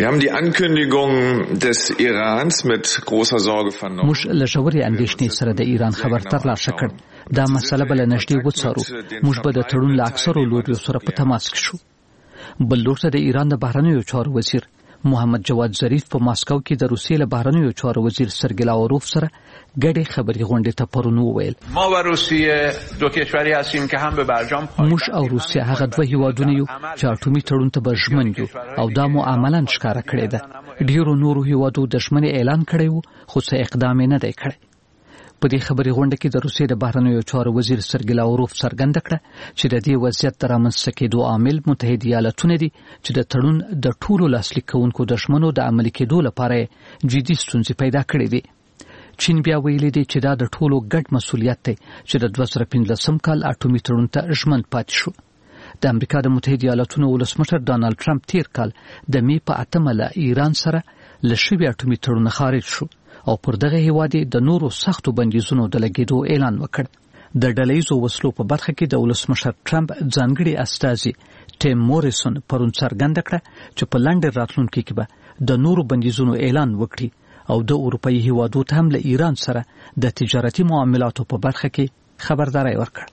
موږ له ژورې اندېښنې سره د ایران خبر ترلاسه کړ. دا مسله بل نږدې وڅارو. موږ به د تړون له اکثرو لوریو سره په تماس کې شو. بل لور ته د ایران د بهرنیو چارو وزیر محمد جواد ظریف په ماسکو کې د روسیې له بهرنیو چارو وزیر سرګی لاوروف سره ګډې خبري غونډې ته پرون وویل ما و روسیه دو کشوری هستیم که هم به برجام موږ او روسیه هغه دوه هیوادونه یو چې اټومي تړون ته به ژمن یو او دا مو عملاً ښکاره کړی ده. ډیرو نورو هیوادو د ژمنې اعلان کړی و خو څه اقدام نه دی کړی. په دې خبري غونډه کې د روسیې د بهرنیو چارو وزیر سرګی لاوروف څرګنده کړه چې د دې وضعیت د رامنځته کېدو عامل متحده ایالاتونه دي چې د تړون د ټولو لاسلیک کوونکو د ژمنو د عملي کېدو لپاره جدي ستونزې پیدا کړې دي. چین بیا ویلي دی چې دا د ټولو ګډ مسؤلیت دی چې د 2015 کال اټومي تړون ته ژمن پاتې شو. د امریکا د متحده ایالاتونو ولسمشر ډانلډ ټرمپ تیر کال د می په 8 له ایران سره لشي اټومي تړون خارج شو او پر دغه هیواد د نورو سختو بندیزونو د لګیدو اعلان وکړ. د ډلهیزو وسلو په برخه کې د ولسمشر ټرمپ ځانګړي استازي ټیم موریسون پرون څرګنده کړه چې په لنډ راتلونکي کې به د نورو بندیزونو اعلان وکړي او د اروپאי هیوادو ته هم له ایران سره د تجارتي معاملاتو په برخه کې خبرداري ورکړه.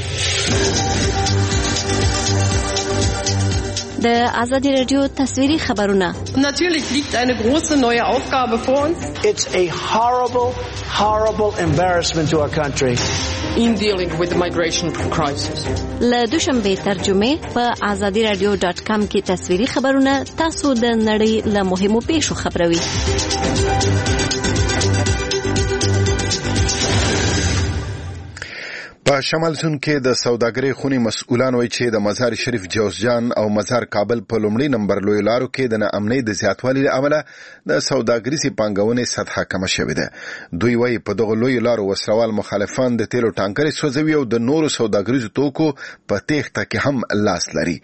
د آزادی رادیو تصویری خبرونه. Natürlich liegt eine große neue Aufgabe vor uns. It's a horrible embarrassment to our country. In dealing with the migration crisis. له دوشنبه ترجمه په azadiradio.com کې تصویری خبرونه تاسو د نړۍ له مهمو پیښو خبروي. په شمال سون کې د سوداګرۍ خونی مسؤلان وایي چې د مزار شریف جوزجان او مزار کابل په لومړي نمبر لوی لارو کې د ناامنۍ د زیاتوالي له امله د سوداګریزي پانګونې سطح کم شوې ده. دوی وایي په دغه لوی لارو وسروال مخالفان د تیلو ټانکرې سوځوي او د نورو سوداګریزو توکو په تېښته کې هم لاس لري.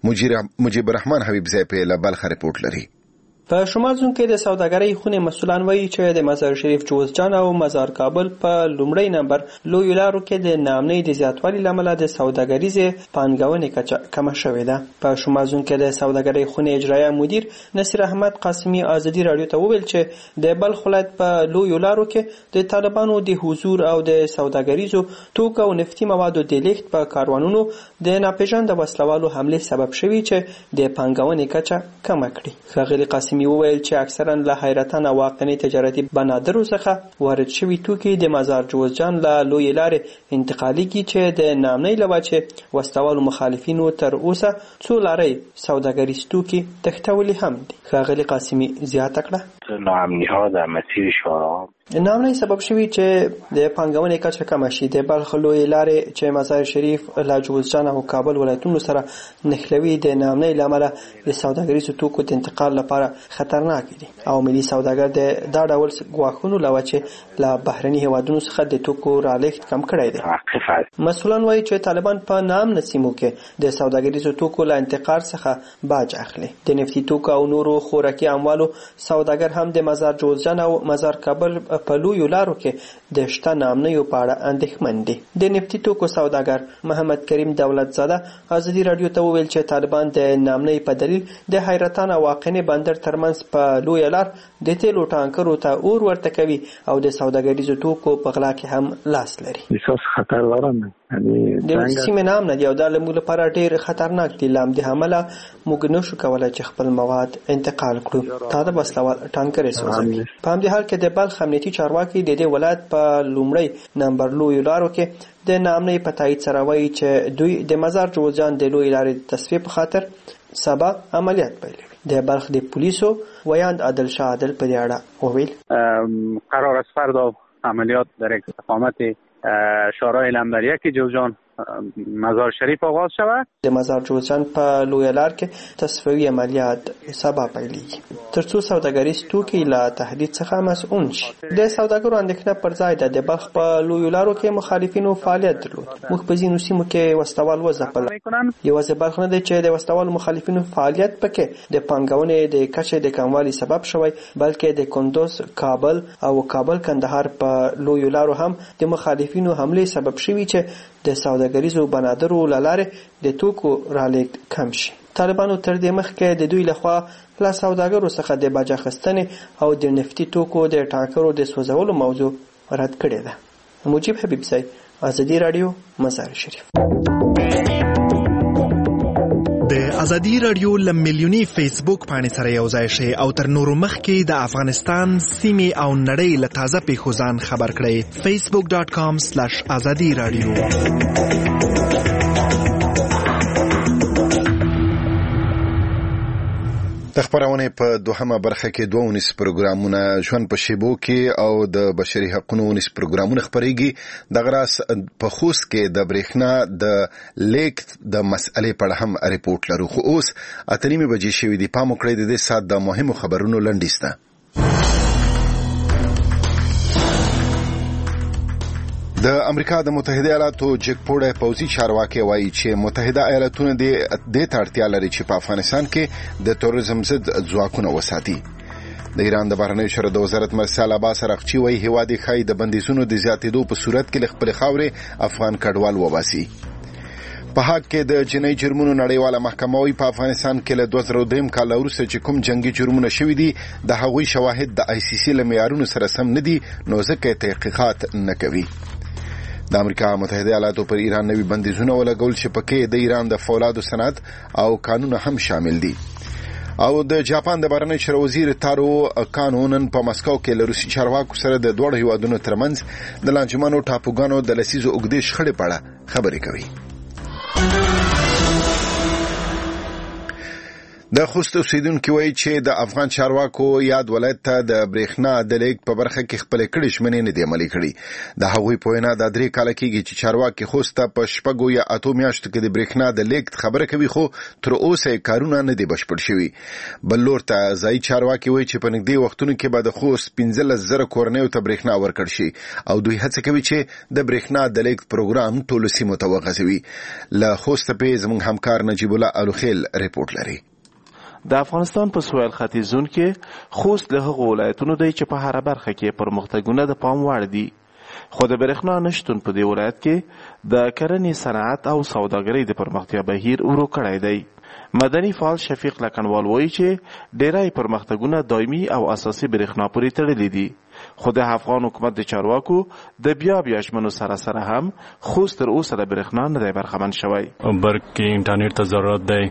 مجيب الرحمن حبیب زی په بلخ رپورټ لري. په شمال زون کې د سوداګرۍ خونې مسؤلان وایي چې د مزار شریف جوزجان او مزار کابل په لومړی نمبر لوی لارو کې د ناامنۍ د زیاتوالي لامل د سوداګریزي پانګونې کچه کم شوې ده. په شمال زون کې د سوداګرۍ خونې اجرایه مدیر نصیر احمد قاسمی آزادی رادیو ته وویل چې د بلخ ولایت په لوی لارو کې د طالبانو د حضور او د سوداګریزو توکو او نفتي موادو د لیږد په کاروانونو د ناپېژانده وسلوالو حمله سبب شوی چې د پانګونې کچه کم کړي. ښاغلي قاسمی وویل چې اکثرا له حیرتان او واقعي تجارتي بنادرو څخه وارد شوي توکي د مزار جوزجان له لوی لارې انتقالي کی چې د ناامنۍ له وجې وسلوالو مخالفینو تر اوسه څو لارې سوداګریز توکي تښتولي هم دي. ښاغلي قاسمی زیاته کړه ناامنی‌ها در مسیر شورا ناامنۍ سبب شوی چې د پانګونې کچه کم شي. د بلخ لوی لارې چې مزار شریف له جوزجان او کابل ولایتونو سره نښلوي د ناامنۍ له امله د سوداګریزو توکو د انتقال لپاره خطرناک دي او ملي سوداګر د دا ډول ګواښونو له وجې له بهرني هیوادونو څخه د توکو رالېږد کم کړی دی. مسؤلان وایي چې طالبان په ناامنه سیمو کې د سوداګریزو توکو له انتقال څخه باج اخلي. د نفتي توکو او نورو خوراکي اموالو سوداګر هم د مزار جوزجان او مزار کابل په لویو لارو کې د شته ناامنیو په اړه اندېښمن دي. د نفتي توکو سوداګر محمد کریم دولت زاده آزادی رادیو ته وویل چې طالبان د ناامنۍ په دلیل د حیرتان او واقعي بندر ترمنځ په لوی لار د تیلو ټانکرو ته اور ورته کوي او د سوداګریزو توکو په غلا کې هم لاس لري. احساس خطر لرم د سیمې نام نه دی او دا لمو لپاره ډیر خطرناک دی. لام د حمله موږ نشو کولای چې خپل مواد انتقال کړو. دا د وسلوال ټانکرې سوځوي. په همدې حال کې د بلخ امنیتي چارواکي د دې ولایت په لومړی نمبر لوی لارو کې د ناامنۍ په تایید سره وایي چې دوی د مزار جوزجان د لوی لارې تصفیه په خاطر سبا عملیات پیلوي. د بلخ د پولیسو ویاند عادل شاه عادل په دې اړه وویل قرار است فردا عملیات در استقامت شورای لمبریه که جوزجان مزار شریف آغاز شود. د مزار جوزجان په لوی لار کې تصفیوي عملیات سبا پیلېږي ترڅو سوداګریز توکي له تهدید څخه مسؤل شي. د سوداګرو اندېښنه پر ځای ده. د بلخ په لوی لارو کې مخالفینو فعالیت درلود. موږ په ځینو سیمو کې وسلوال وځپل. یوازې بلخ نه دی چې د وسلوالو مخالفینو فعالیت پکې د پانګونې د کچې د کموالي سبب شوی، بلکې د کندوز، کابل او کابل کندهار په لوی لارو هم د مخالفینو حمله سبب شوی چې د سوداګریزو بنادرو لاره د توکو رالېږد کم شي. طالبانو تر دې مخکې د دوی لخوا له سوداګرو څخه د باج اخیستنې او د نفتي توکو د ټانکرو د سوځولو موضوع رد کړې ده. مجيب حبیب زی، آزادی رادیو، مزار شریف. د ازادي رادیو لمیلیونی فیسبوک باندې سره یو ځای شي او تر نورو مخکې د افغانستان سیمې او نړۍ له تازه پیښو ځان خبر کړئ. facebook.com/azadi radio. د خبرونه په دوهمه برخه کې 2 پروګرامونه ژوند په شیبو کې او د بشري حقوقو 19 پروګرامونه خبريږي. د غراس په خوست کې د برېښنا د لیک د مسئلې په اړه هم ریپورت لرو. خو اوس 8:30 بجې شوې دي. پام وکړئ د دې سات د مهمو خبرونو لنډیسته. د امریکا د متحده ایالاتو جګپوړی پوځي چارواکي وایي چې متحده ایالاتونه د اړتیا لري چې په افغانستان کې د تروریزم ضد ځواکونه وساتي. د ایران د بهرنیو چارو د وزارت مرسل عباس اراغچی وایي هیواد خای د بندیزونو د زیاتېدو په صورت کې خپل خاورې افغان کډوال وباسي. په حق کې د جنایي جرمونو نړیواله محکمه وایي په افغانستان کې له 2002 کال وروسته چې کوم جنگي جرمونه شوي دي د هغوی شواهد د آی سی سی له معیارونو سره سم نه دي، نو ځکه تحقیقات نه کوي. د امریکا متحده ایالاتو پر ایران نوي بندیزونه ولګول چې پکې د ایران د فولادو صنعت او قانون هم شامل دي. او د جاپان د بهرنیو چارو وزیر تارو کانونن په مسکو کې له روسي چارواکو سره د دوه هیوادونو ترمنځ د لانجمنو ټاپوګانو د لسیزو اوږدې شخړې په اړه خبرې کوي. د خوست اوسیدونکو وایي چې د افغان چارواکو یاد ولایت ته د برېښنا د لیک په برخه کې خپل کړي شمنې نه دی عملي کړي. د هغوی په وینا د 3 کال کېږي چې چارواکي خوست په شپږو یا 8 میاشتو کې د برېښنا د لیک خبره کوي، خو تر اوسه کارونه نه دي بشپړ شوي. بل لور ته ځای چارواکي وایي چې په نږدې وختونو کې به د خوست 15,000 کورنیو ته برېښنا ورکړ شي او دوی هڅه کوي چې د برېښنا د لیک پروګرام ټولو سیمو ته وغځوي. له خوست په زموږ همکار نجیب الله الوخیل ریپورت لري. د افغانستان په سویل ختیځ زون کې خوست له هغو ولایتونو دی چې په هر برخه کې پرمختګونه د پام وړ دي، خو د برېښنا نشتون په دې ولایت کې د کرنې، صنعت او سوداګرۍ د پرمختیا بهیر ورو کړی دی. مدني فعال شفیق لکنوال وایي چې ډېری پرمختګونه دایمي او اساسي برېښنا پورې تړلي دي، خو د افغان حکومت د چارواکو د بیا ژمنو سره هم خوست تر اوسه د برېښنا نه دی برخمن شوی. برق کې انټرنیټ ته ضرورت دی،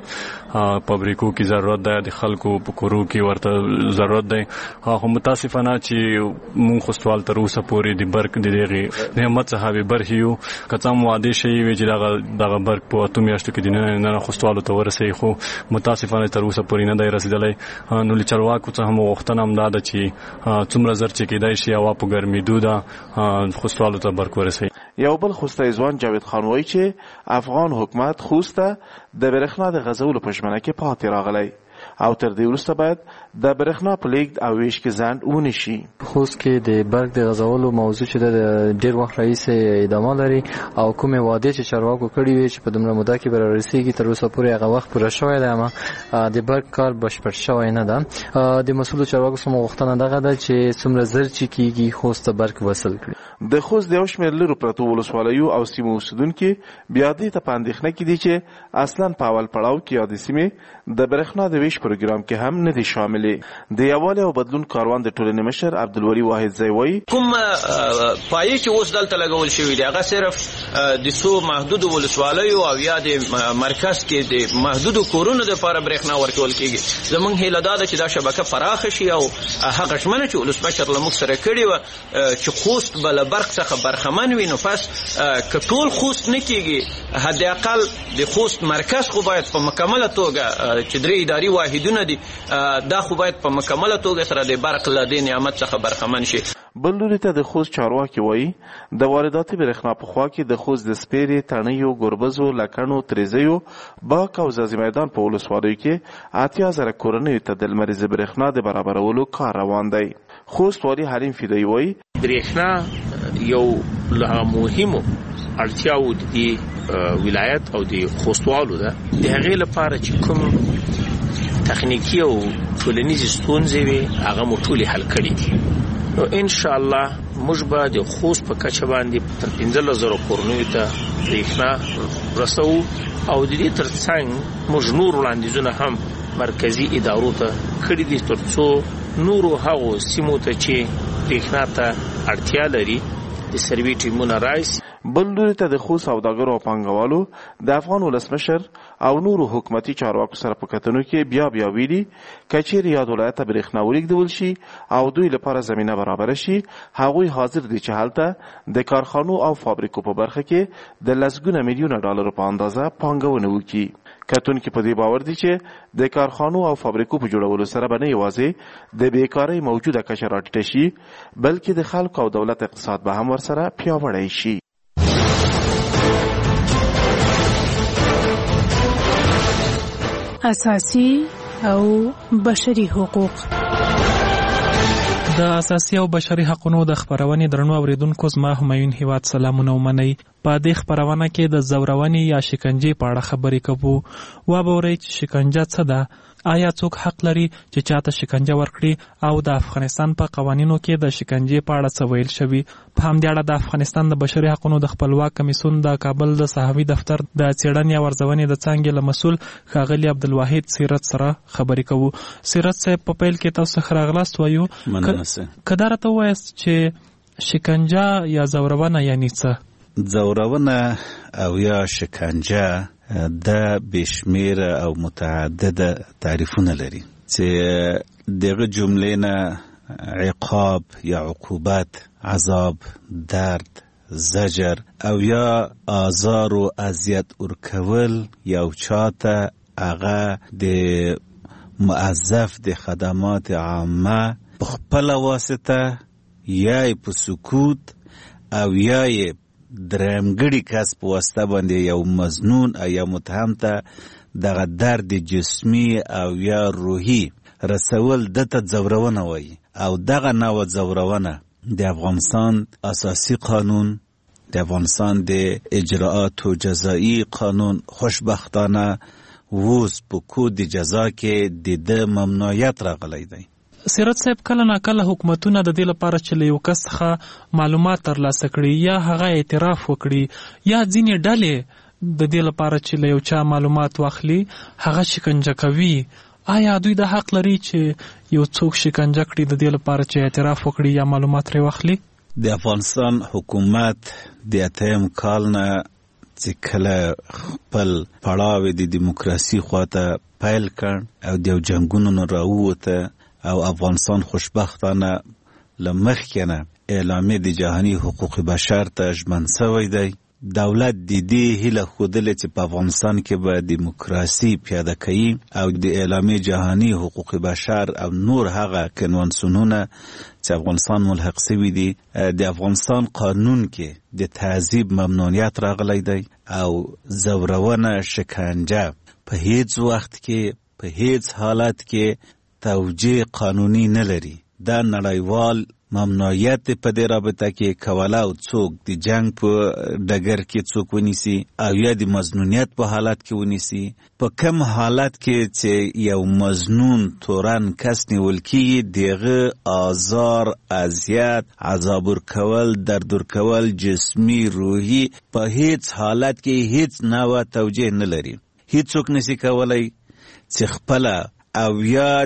فابریکو کې ضرورت دی، د خلکو په کورو کې ورته ضرورت دی. خو متاسفانه چې مونږ خوستوال تر اوسه پورې د برق د دغه نعمت څخه به برخیو. کڅم واده شي وی چې دغه برق په 8 میاشتو کې نه خوستوالو ته ورسېږي، خو متاسفانه تر اوسه پورې نه دی رسیدلی. نو له چارواکو څخه مو غوښتنه هم ده چې څومره زر چې کېدای شي هوا په ګرمېدو ده خوستوالو ته برق ورسوي. یو بل خوستی ځوان جاوید خان وایي چې افغان حکومت خوست ته د برېښنا د غځولو په ژمنه کې پاتې راغلی او تر دې وروسته باید د برېښنا په لیږد او ویش کې ځنډ ونشي. خوست کې د برق د غځولو موضوع چې د ډېر وخت راهیسې ادامه لري او کومې وعدې چې چارواکو کړي وي چې په دومره موده کې به رارسېږي تر اوسه پورې هغه وخت پوره شوی دی، اما د برق کار بشپړ شوی نه ده. د مسؤلو چارواکو څخه غوښتنه دغه ده چې څومره زر چې کېږي خوست ته برق وصل کړي. د خوست د یو شمېر لرو پرتو ولسوالیو او سیمو اوسېدونکي بیا دې ته په اندېښنه کې دي چې اصلا په اول پړاو کې یادې سیمې د برېښنا د ویش پروګرام کې هم نه دي شاملې. د یووالي او بدلون کاروان د ټولنې مشر عبدالوري واحد زی وایي کوم پایې چې اوس دلته لګول شوي دي هغه صرف د څو محدودو ولسوالیو او یا د مرکز کې د محدودو کورونو دپاره برېښنا ورکول کېږي. زموږ هیله دا ده چې دا شبکه پراخه شي او هغه ژمنه چې ولسمشر له موږ سره کړې وه چې خوست به له برق څخه برخمن وي، نو پس که ټول خوست نه کېږي حداقل د خوست مرکز خو باید په مکمله توګه چې 3 اداري واحدونه دي دا خو باید په مکمله توګه سره د برق له دې نعمت څخه برخمن شي. بل لوري ته د خوست چارواکي وایي د وارداتي برېښنا په خوا کې د خوست د سپیرې، تڼیو، ګربزو، لکڼو، تریزیو، باک او ځاځي میدان په ولسوالیو کې 80,000 کورنیو ته د لمریزې برېښنا د برابرولو کار روان دی. خوست والي حلیم فدایي وایي برېښنا یو له مهمو اړتیاو د ولایت او د خوستوالو ده. د هغې لپاره چې کوم تخنیکی او ټولنیزې ستونزې وي هغه مو ټولې حل کړي دي. نو ان شاء الله موږ به د خوست په کچه باندې تر 15,000 کورنیو ته برېښنا رسو او د دې ترڅنګ موږ نور وړاندیزونه هم مرکزي ادارو ته کړي دي ترڅو نورو هغو سیمو ته چې برېښنا ته اړتیا لري د سروي ټیمونه راشي. بل لوري ته د خو سوداګرو او پانګوالو د افغان ولسمشر او نورو حکومتي چارواکو سره په کتنو کې بیا ویلي کچېرې یاد ولایت ته برېښنا ولېږدول شي او دوی لپاره زمینه برابره شي، هغوی حاضر دي چې هلته د کارخانو او فابریکو په برخه کې د لسګونه میلیونه ډالرو په اندازه پانګونه وکړي. کتونکي په دې باور دي چې د کارخانو او فابریکو په جوړولو سره به نه یوازې د بیکارۍ موجوده کچه راټیټه شي، بلکې د خلکو او دولت اقتصاد به هم ورسره پیاوړی شي. اساسي او بشري حقوق. د اساسي او بشري حقوقو د خبرونې درنو اوریدونکو زما همایون هیواد سلامونه ومنئ. په دې خبرونه کې د زورونې یا شکنجې په اړه خبرې کوو. وبورئ چې شکنجه څه ده، آیا څوک حق لري چې چاته شکنجه ورکړي، او د افغانستان په قوانینو کې د شکنجې په اړه څه ویل شوي. په همدې اړه د افغانستان د بشري حقوقو د خپلواک کمیسیون د کابل د صحافي دفتر د څېړنې او ارزونې د څانګې له مسؤل ښاغلي عبدالواحد سیرت سره خبرې کوو. سیرت صاحب، په پیل کې تاسو ښه راغلاست وایو. که دا راته ووایاست چې شکنجه یا زورونه یعنې څه؟ زورونه او یا شکنجه د بشمیر او متعدد تعریفونه لري چې دغه جملې نه عقاب یا عقوبت، عذاب، درد، زجر او یا آزار و اذیت ورکول یو چاته هغه د موظف د خدمات عامه په خپل واسطه یا په سکوت او یا درمګړي کس په واسطه باندې یو مظنون او یا متهم ته دغه درد جسمی او یا روحي رسول دته زورونه وایي. او دغه نوع زورونه د افغانستان اساسي قانون، د افغانستان د اجراءات و جزایی قانون خوشبختانه اوس په کود جزا کې د ممنوعیت راغلی دی. سیرت صاحب، کله ناکله حکومتونه د دې لپاره چې له یو کس څخه معلومات ترلاسه کړي یا هغه اعتراف وکړي یا ځینې ډلې د دې لپاره چې له یو چا معلومات واخلي هغه شکنجه کوي. آیا دوی د حق لري چې یو څوک شکنجه کړي د دې لپاره چې اعتراف وکړي یا معلومات ترې واخلي؟ د افغانستان حکومت د 8 کال نه چې کله خپل پړاو د دیموکراسي خواته پیل کړ او د جنګونو نه راووته او افغانستان خوشبختانه لمخکې نه اعلامیه د جهانی حقوق بشر ته ژمن شوی دی. دولت د دې هیله ښودلې چې په افغانستان کې به دیموکراسي پیاده کوي او د اعلامیه جهانی حقوق بشر او نور هغه کنوانسیونونه چې افغانستان ملحق شوي دي د افغانستان قانون کې د تعذیب ممنوعیت راغلی دی او زورونه، شکنجه په هیڅ وخت کې په هیڅ حالت کې توجیه قانوني نه لري. دا نړیوال ممنوعیت په دې رابطه کې کوله او څوک د جنگ په ډګر کې څوک ونیسي او یا د مظنونیت په حالت کې ونیسي. په کم حالت کې چې یو مظنون تورن کس نیول کیږي دغه آزار، اذیت، عذاب ورکول، درد ورکول جسمی، روحي په هیڅ حالت کې هیڅ نوع توجیه نه لري. هیڅوک نشي کولای چې خپل او یا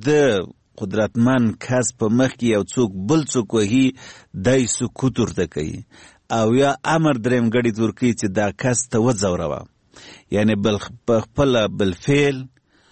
د قدرتمن کس په مخ کې یو څوک بل څوک وهي دای سکوت ورته کوي او یا امر درېمګړي ورکوي چې دا کس ته وځوروه، یعنی خپل بالفعل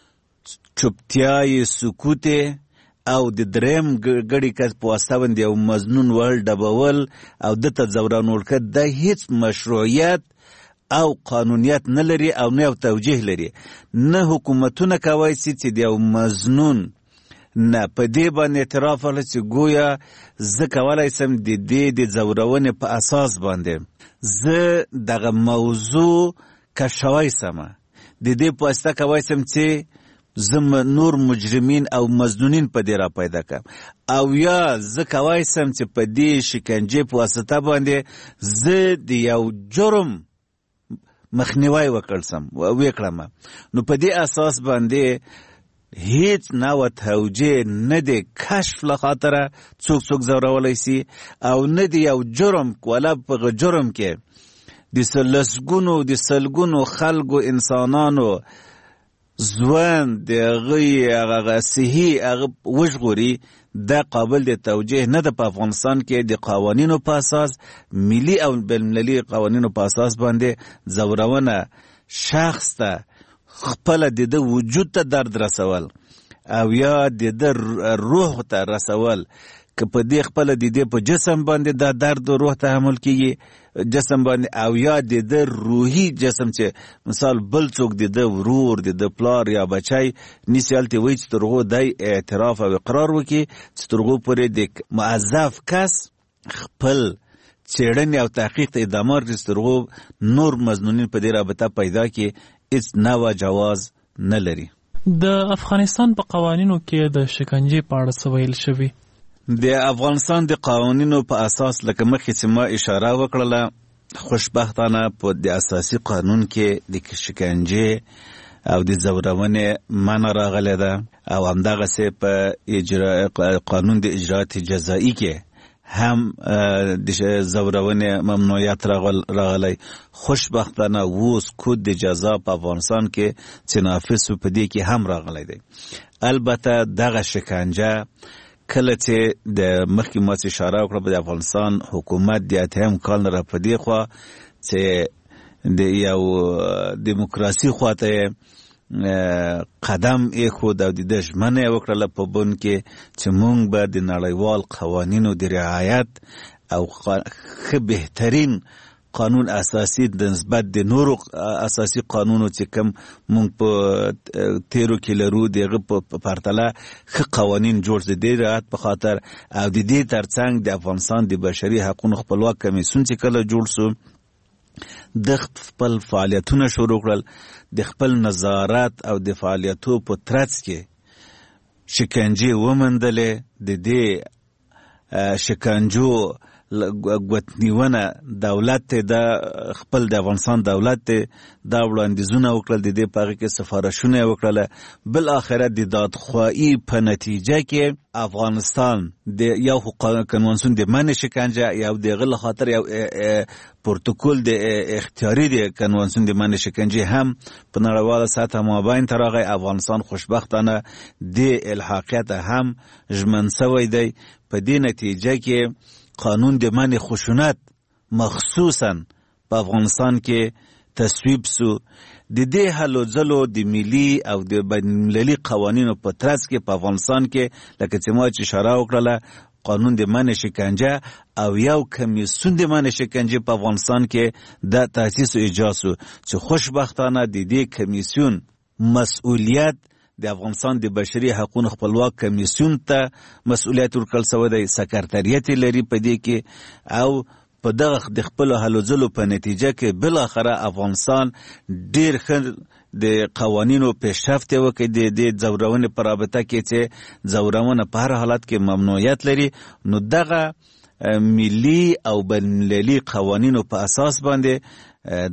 چوپتیا سکوت او د درېمګړي کس په واسطه باندې یو مظنون ول ډبول او دته ځوران ورکړ د هیڅ مشروعیت او قانونیت نه لري او نه یو توجیه لري. نه حکومتونه کوي چې د یو مظنون نه په دې باندې اعتراف وکړي چې گویا زه کولی شم د دې د زورونې په اساس باندې زه دغه موضوع کشوی شم، د دې په واسطه کولی شم چې زه نور مجرمین او مظنونین په دې را پیدا کړم او یا زه کولی شم چې په دې شکنجې په واسطه باندې زه د یو جرم مخنیوی وکړم. نو په دې اساس باندې هیڅ نوع توجیه نه د کشف له خاطره څوک زورولی سي او نه د یو جرم ولا په جرم کې د سلګونو خلکو انسانانو ځوان د هغه صحي هغه وژغوري دا قابل د توجیه نه ده. په افغانستان کې د قوانینو په اساس، ملي او بین‌المللي قوانینو په اساس باندې زورونه شخص ته خپل د وجود ته درد رسول او یا د روح ته رسول، که په دې خپل د په جسم باندې دا درد او روح تحمل کیږي جسم باندې، او یا د روحي جسم چې مثال بل څوک د ورور د پلار یا بچای نسیالته وي چې ترغو د اعتراف او اقرار وکي، چې ترغو پرې د معذف کس خپل څېړنې او تحقیق ته ادامه ورکړي، ترغو نور مظنونین په دې رابطه پیدا کړي، هیڅ نوع جواز نه لري. د افغانستان په قوانینو کې د شکنجې په اړه څه ویل شوي؟ د افغانستان د قوانینو په اساس لکه مخکې چې ما اشاره وکړله، خوشبختانه په د اساسي قانون کې د شکنجې او د زورونې منع راغلی ده، او همدغسې په قانون د اجرات جزایي کې هم د زورونې ممنوعیت راغلی. خوشبختانه اوس کود د جزا په افغانستان کې چې نافذ په دې کې هم راغلی دی. البته دغه شکنجه کله چې د مخکې ما اشاره وکړه د افغانستان حکومت د 8 کال نه په دې خوا چې د یو دیموکراسي خواته قدم ایښود او د ژمنه وکړله په بن کې چې موږ به د نړیوال قوانینو د رعایت او ښه بهترین قانون اساسی د نسبت د نورو اساسی قانونو چې کوم موږ په تیرو کې لرو دغه په پرتله ښه قوانین جوړ دي رعایت په خاطر، او د دې ترڅنګ د افغانستان د بشري حقوقو خپلواک کمیسیون چې کله جوړ سو د خپل فعالیتونه شروع کړل، د خپل نظارت او د فعالیتو په ترڅ کې شکنجې ومندلې. د دې شکنجو ګوتنیونه دولت ته د خپل د افغانستان دولت ته دا وړاندیزونه وکړل، د دې په هغه کې سفارشونه وکړل. بل آخره د دادخواهی په نتیجه کې افغانستان د یو کنوانسیون د منع شکنجه یو دغه له خاطر یو پروتکل د اختیاري د کنوانسیون د منع شکنجه هم په نړیواله سطح مابین ته راغی. افغانستان خوشبختانه د الحاقیت هم ژمن شوی دی. په دې نتیجه کې قانون د منع خشونت مخصوصا په افغانستان کې تصویب سو. د دې هلو ځلو د ملي او د بین‌المللي قوانینو په ترڅ کې په افغانستان کې لکه چې ما اشاره وکړله قانون د منع شکنجه او یو کمیسیون د منع شکنجه په افغانستان کې د تاسیس او ایجاد سو، چې خوشبختانه د دې کمیسیون مسؤلیت د افغانستان د بشري حقوقو خپلواک کمیسیون ته مسؤلیت ورکړل شوی دی، سکرټریت لري په دې کې، او په دغه د خپل هلو ځلو په نتیجه کې بل اخره افغانستان ډیر ښه د قوانینو پیشرفت وکړي. د زورونې په رابطه کې چې زورونه په هر حالت کې ممنوعیت لري، نو دغه ملي او بین‌المللي قوانینو په اساس باندې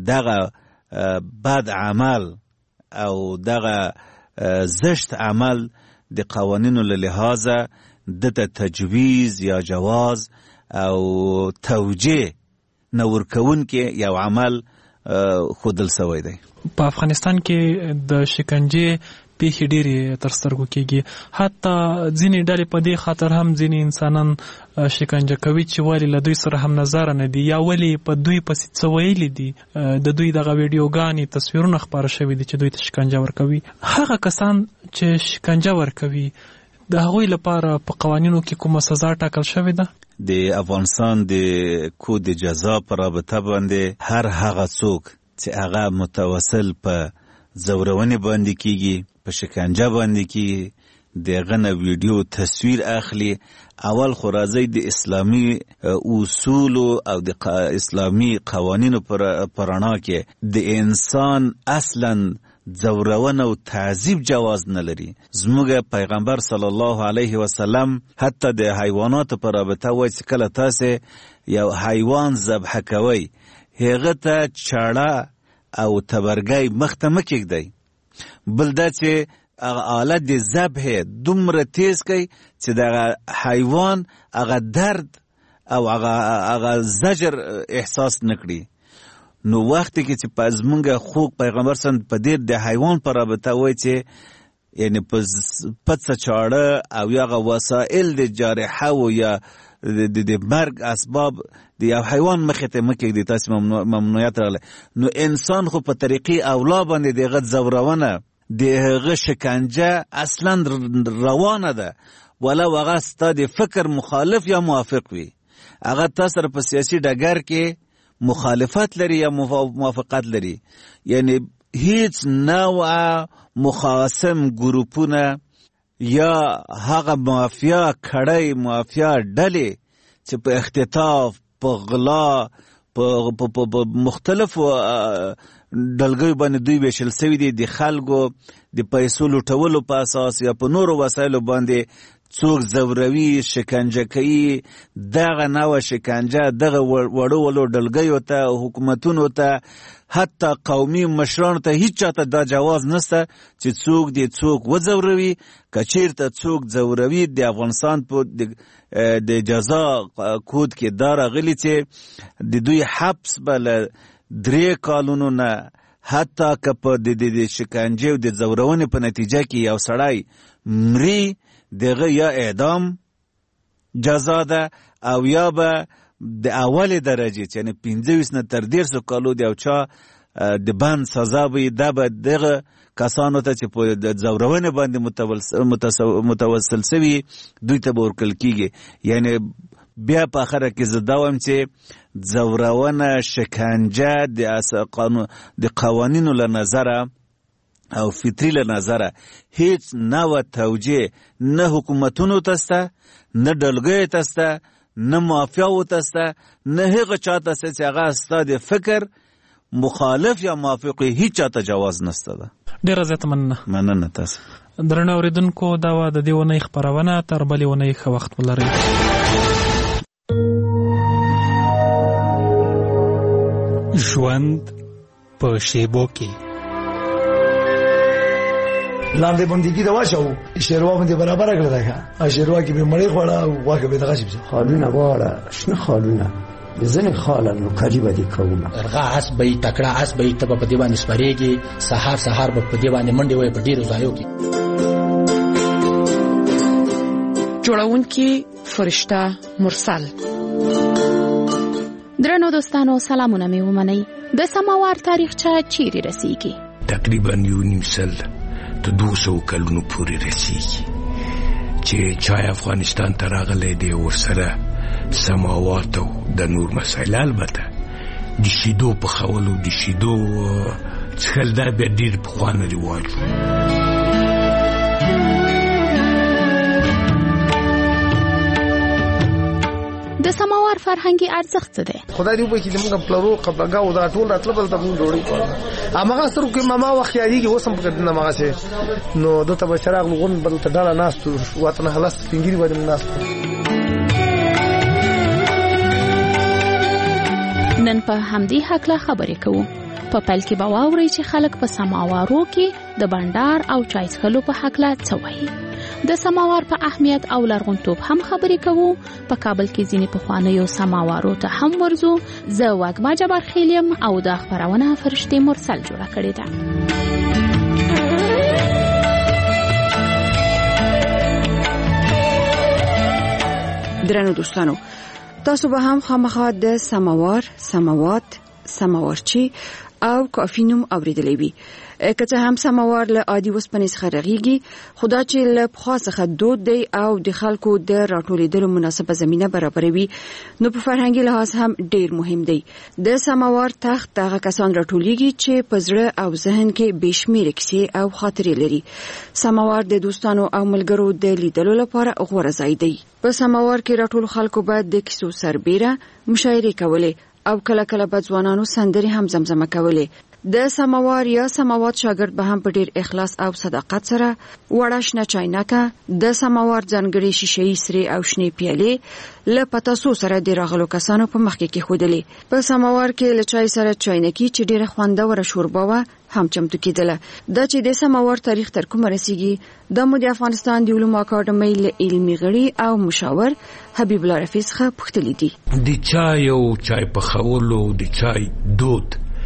دغه بد عمل او دغه زشت عمل د قوانینو له لحاظه د تجویز یا جواز او توجیه نور کون کې یو عمل خودل سوی دی. په افغانستان کې د شکنجې پیښې ډېرې تر سترګو کېږي، حتی ځینې ډلې په دې خاطر هم ځینې انسانان شکنجه کوي چې ولې له دوی سره هم نظر نه دي، یا ولې په دوی پسې څه ویلي دي، د دوی دغه ویډیوګانې تصویرونه خپاره شوي دي چې دوی ته شکنجه ورکوي. هغه کسان چې شکنجه ورکوي د هغوی لپاره په قوانینو کې کومه سزا ټاکل شوې ده؟ د افغانستان د کود جزا په رابطه باندې هر هغه څوک چې هغه متوسل په زورونې باندې کیږي، په شکنجه باندې کیږي، دغه نه ویډیو تصویر اخلي، اول خو راځي د اسلامي اصول او د اسلامي قوانینو پر رڼا کې د انسان اصلا زورونه او تعذیب جواز نه لري. زموږ پیغمبر صلی الله علیه وسلم حتی د حیوانات پر رابطه وایي چې کله تاسو یو حیوان ذبح کوئ هغه ته چاړه او تبرګی مخته مه کېږدئ، بل دا چې هغه آله د ذبح دومره تیز کوي چې دغه حیوان هغه درد او هغه زجر احساس نکړي. نو وخت کې چې پزمنګ خوک پیغمبر سند په دې د حیوان پر رابطه وای چې یعنی پڅ چاړه او یا وسایل د جارحه او یا د مرګ اسباب د یو حیوان مخې ته مکه د تاسو ممنوعیت راغله نو انسان خو په طریقې اولا باندې دغه زورونه دغه شکنجه اصلا روانه ده ولا هغه ستاسو فکر مخالف یا موافق وي هغه تاسو په سیاسي ډګر کې مخالفت لري یا موافقت لري یعنی هیڅ نوع مخاصم ګروپونه یا هغه مافیا کړای مافیا ډلې چې په اختطاف په غلا په مختلفو ډلګیو باندې دوی ویشل سوي دي د خلکو د پیسو لوټولو په اساس یا په نورو وسایلو باندې څوک زوروي شکنجه کوي دغه نوع شکنجه دغه وړو ډلګیو ته حکومتونو ته حتی قومي مشرانو ته هیڅ چاته دا جواز نشته چې څوک دې څوک وزوروي کچیرته څوک زوروي د افغانستان په د جزا کود کې دا راغلي چې د دوی حبس بل 3 کالونو نه حتی که په د شکنجې او د زورونې په نتیجه کې یو سړی مري دغه یا اعدام جزا ده او یا به د اول درجه یعنی 25 نه تر 150 کالو د چا د بند سزا وي دا به دغه کسانو ته چې په د زورونه باندې متوسل سوي دوی ته ورکل کیږي یعنی بیا په اخره کې زداوم چې زورونه شکنجه د قوانینو له نظره او فطری له نظره هیڅ نوع توجیه نه حکومتونو تسته نه ډلګیو تسته نه مافیاو تسته نه هغه چاته چې هغه ستاسو فکر مخالف یا موافق هیڅ چاته جواز نشته ده. ډیره زیاته مننه تاسو درنه اوریدونکو دا و د دې ونې خبرونه تر بلې ونې ښه وخت ولرئ. ژوند په شیبو کې لاندې بندګي دا واچو شیروا باندې برابر کړل دا شیروا کې به مړی خوړه او واګه به دغه شي خالونه واړه شنه خالونه ځنه خاله نو کلی باندې کومه ارغه اس به تکړه اس به ته په دې باندې سپریږي سحر به په دې باندې منډي وي په ډیرو ځایو کې جوړونکي فرشته مرسل. درنو دوستانو سلامونه مې ومنئ. د سماوار تاریخچه چیرې رسیږي؟ تقریبا 1.5 سال ته 200 کلونو پورې رسیږي چې چای افغانستان ته راغلی دی ورسره سماوات او د نور مسایل البته د شیدو په خولو د شیدو څخل دا به ډیر پخوانی رواج د سماوار فرهنګي ارزښت څه دی؟ خدای دې وکړي چې موږ پلرو قبلګاو دا ټول راتل بل ته موږ ډوړی کړو امغه سره کې ماما وخت یادېږي وسم په دې نامه سي نو دته به چراغ لغون بل ته ډاله ناس وطن خلاص سپینګری باندې ناس. نن په همدې حق لا خبرې کوو. په پیل کې به واورئ چې خلک په سماوارو کې د بندر او چای څښلو په حق لا څه وایي. د سماوار په اهمیت او لرغونتوب هم خبرې کوو. په کابل کې ځینې پخوانیو سماوارو ته هم ورځو. زه وګما جبار خیلیم او دا خبرونه فرشته مرسل جوړه کړې ده. درنو دوستانو، تاسو به هم خامخا د سماوار، سماوات، سماورچی او کافینوم اوریدلی وي. که څه هم سماوار له عادي وسپنې څخه رغیږي، خدا چې له پخوا څخه دود دی او د خلکو د راټولېدلو مناسبه زمینه برابروي، نو په فرهنګي لحاظ هم ډیر مهم دی. د سماوار تخت دغه کسان راټولېږي چې په زړه او ذهن کې بېشمېره کیسې او خاطرې لري. سماوار د دوستانو او ملګرو د لیدلو لپاره غوره ځای دی. په سماوار کې راټول خلکو باید د کیسو سربېره مشاعرې کولې او کله کله به ځوانانو سندرې هم زمزمه کولې. د سماوار یا سماوات شاګرد به هم په ډیر اخلاص او صداقت سره وړه شنه چاینکه، د سماوار ځانګړي شیشه‌ای سرې او شنې پیالې له پتاسو سره د راغلو کسانو په مخ کې کېښودلې. په سماوار کې له چای سره چاینکي چې ډیره خوندوره شوربه وه هم چمتو کېدله. دا چې د سماوار تاریخ تر کومه رسیږي، دا مو د افغانستان د علومو اکاډمۍ له علمي غړي او مشاور حبیب الله رفیع څخه پوښتلي دي. د چای او چای پخولو د چای دود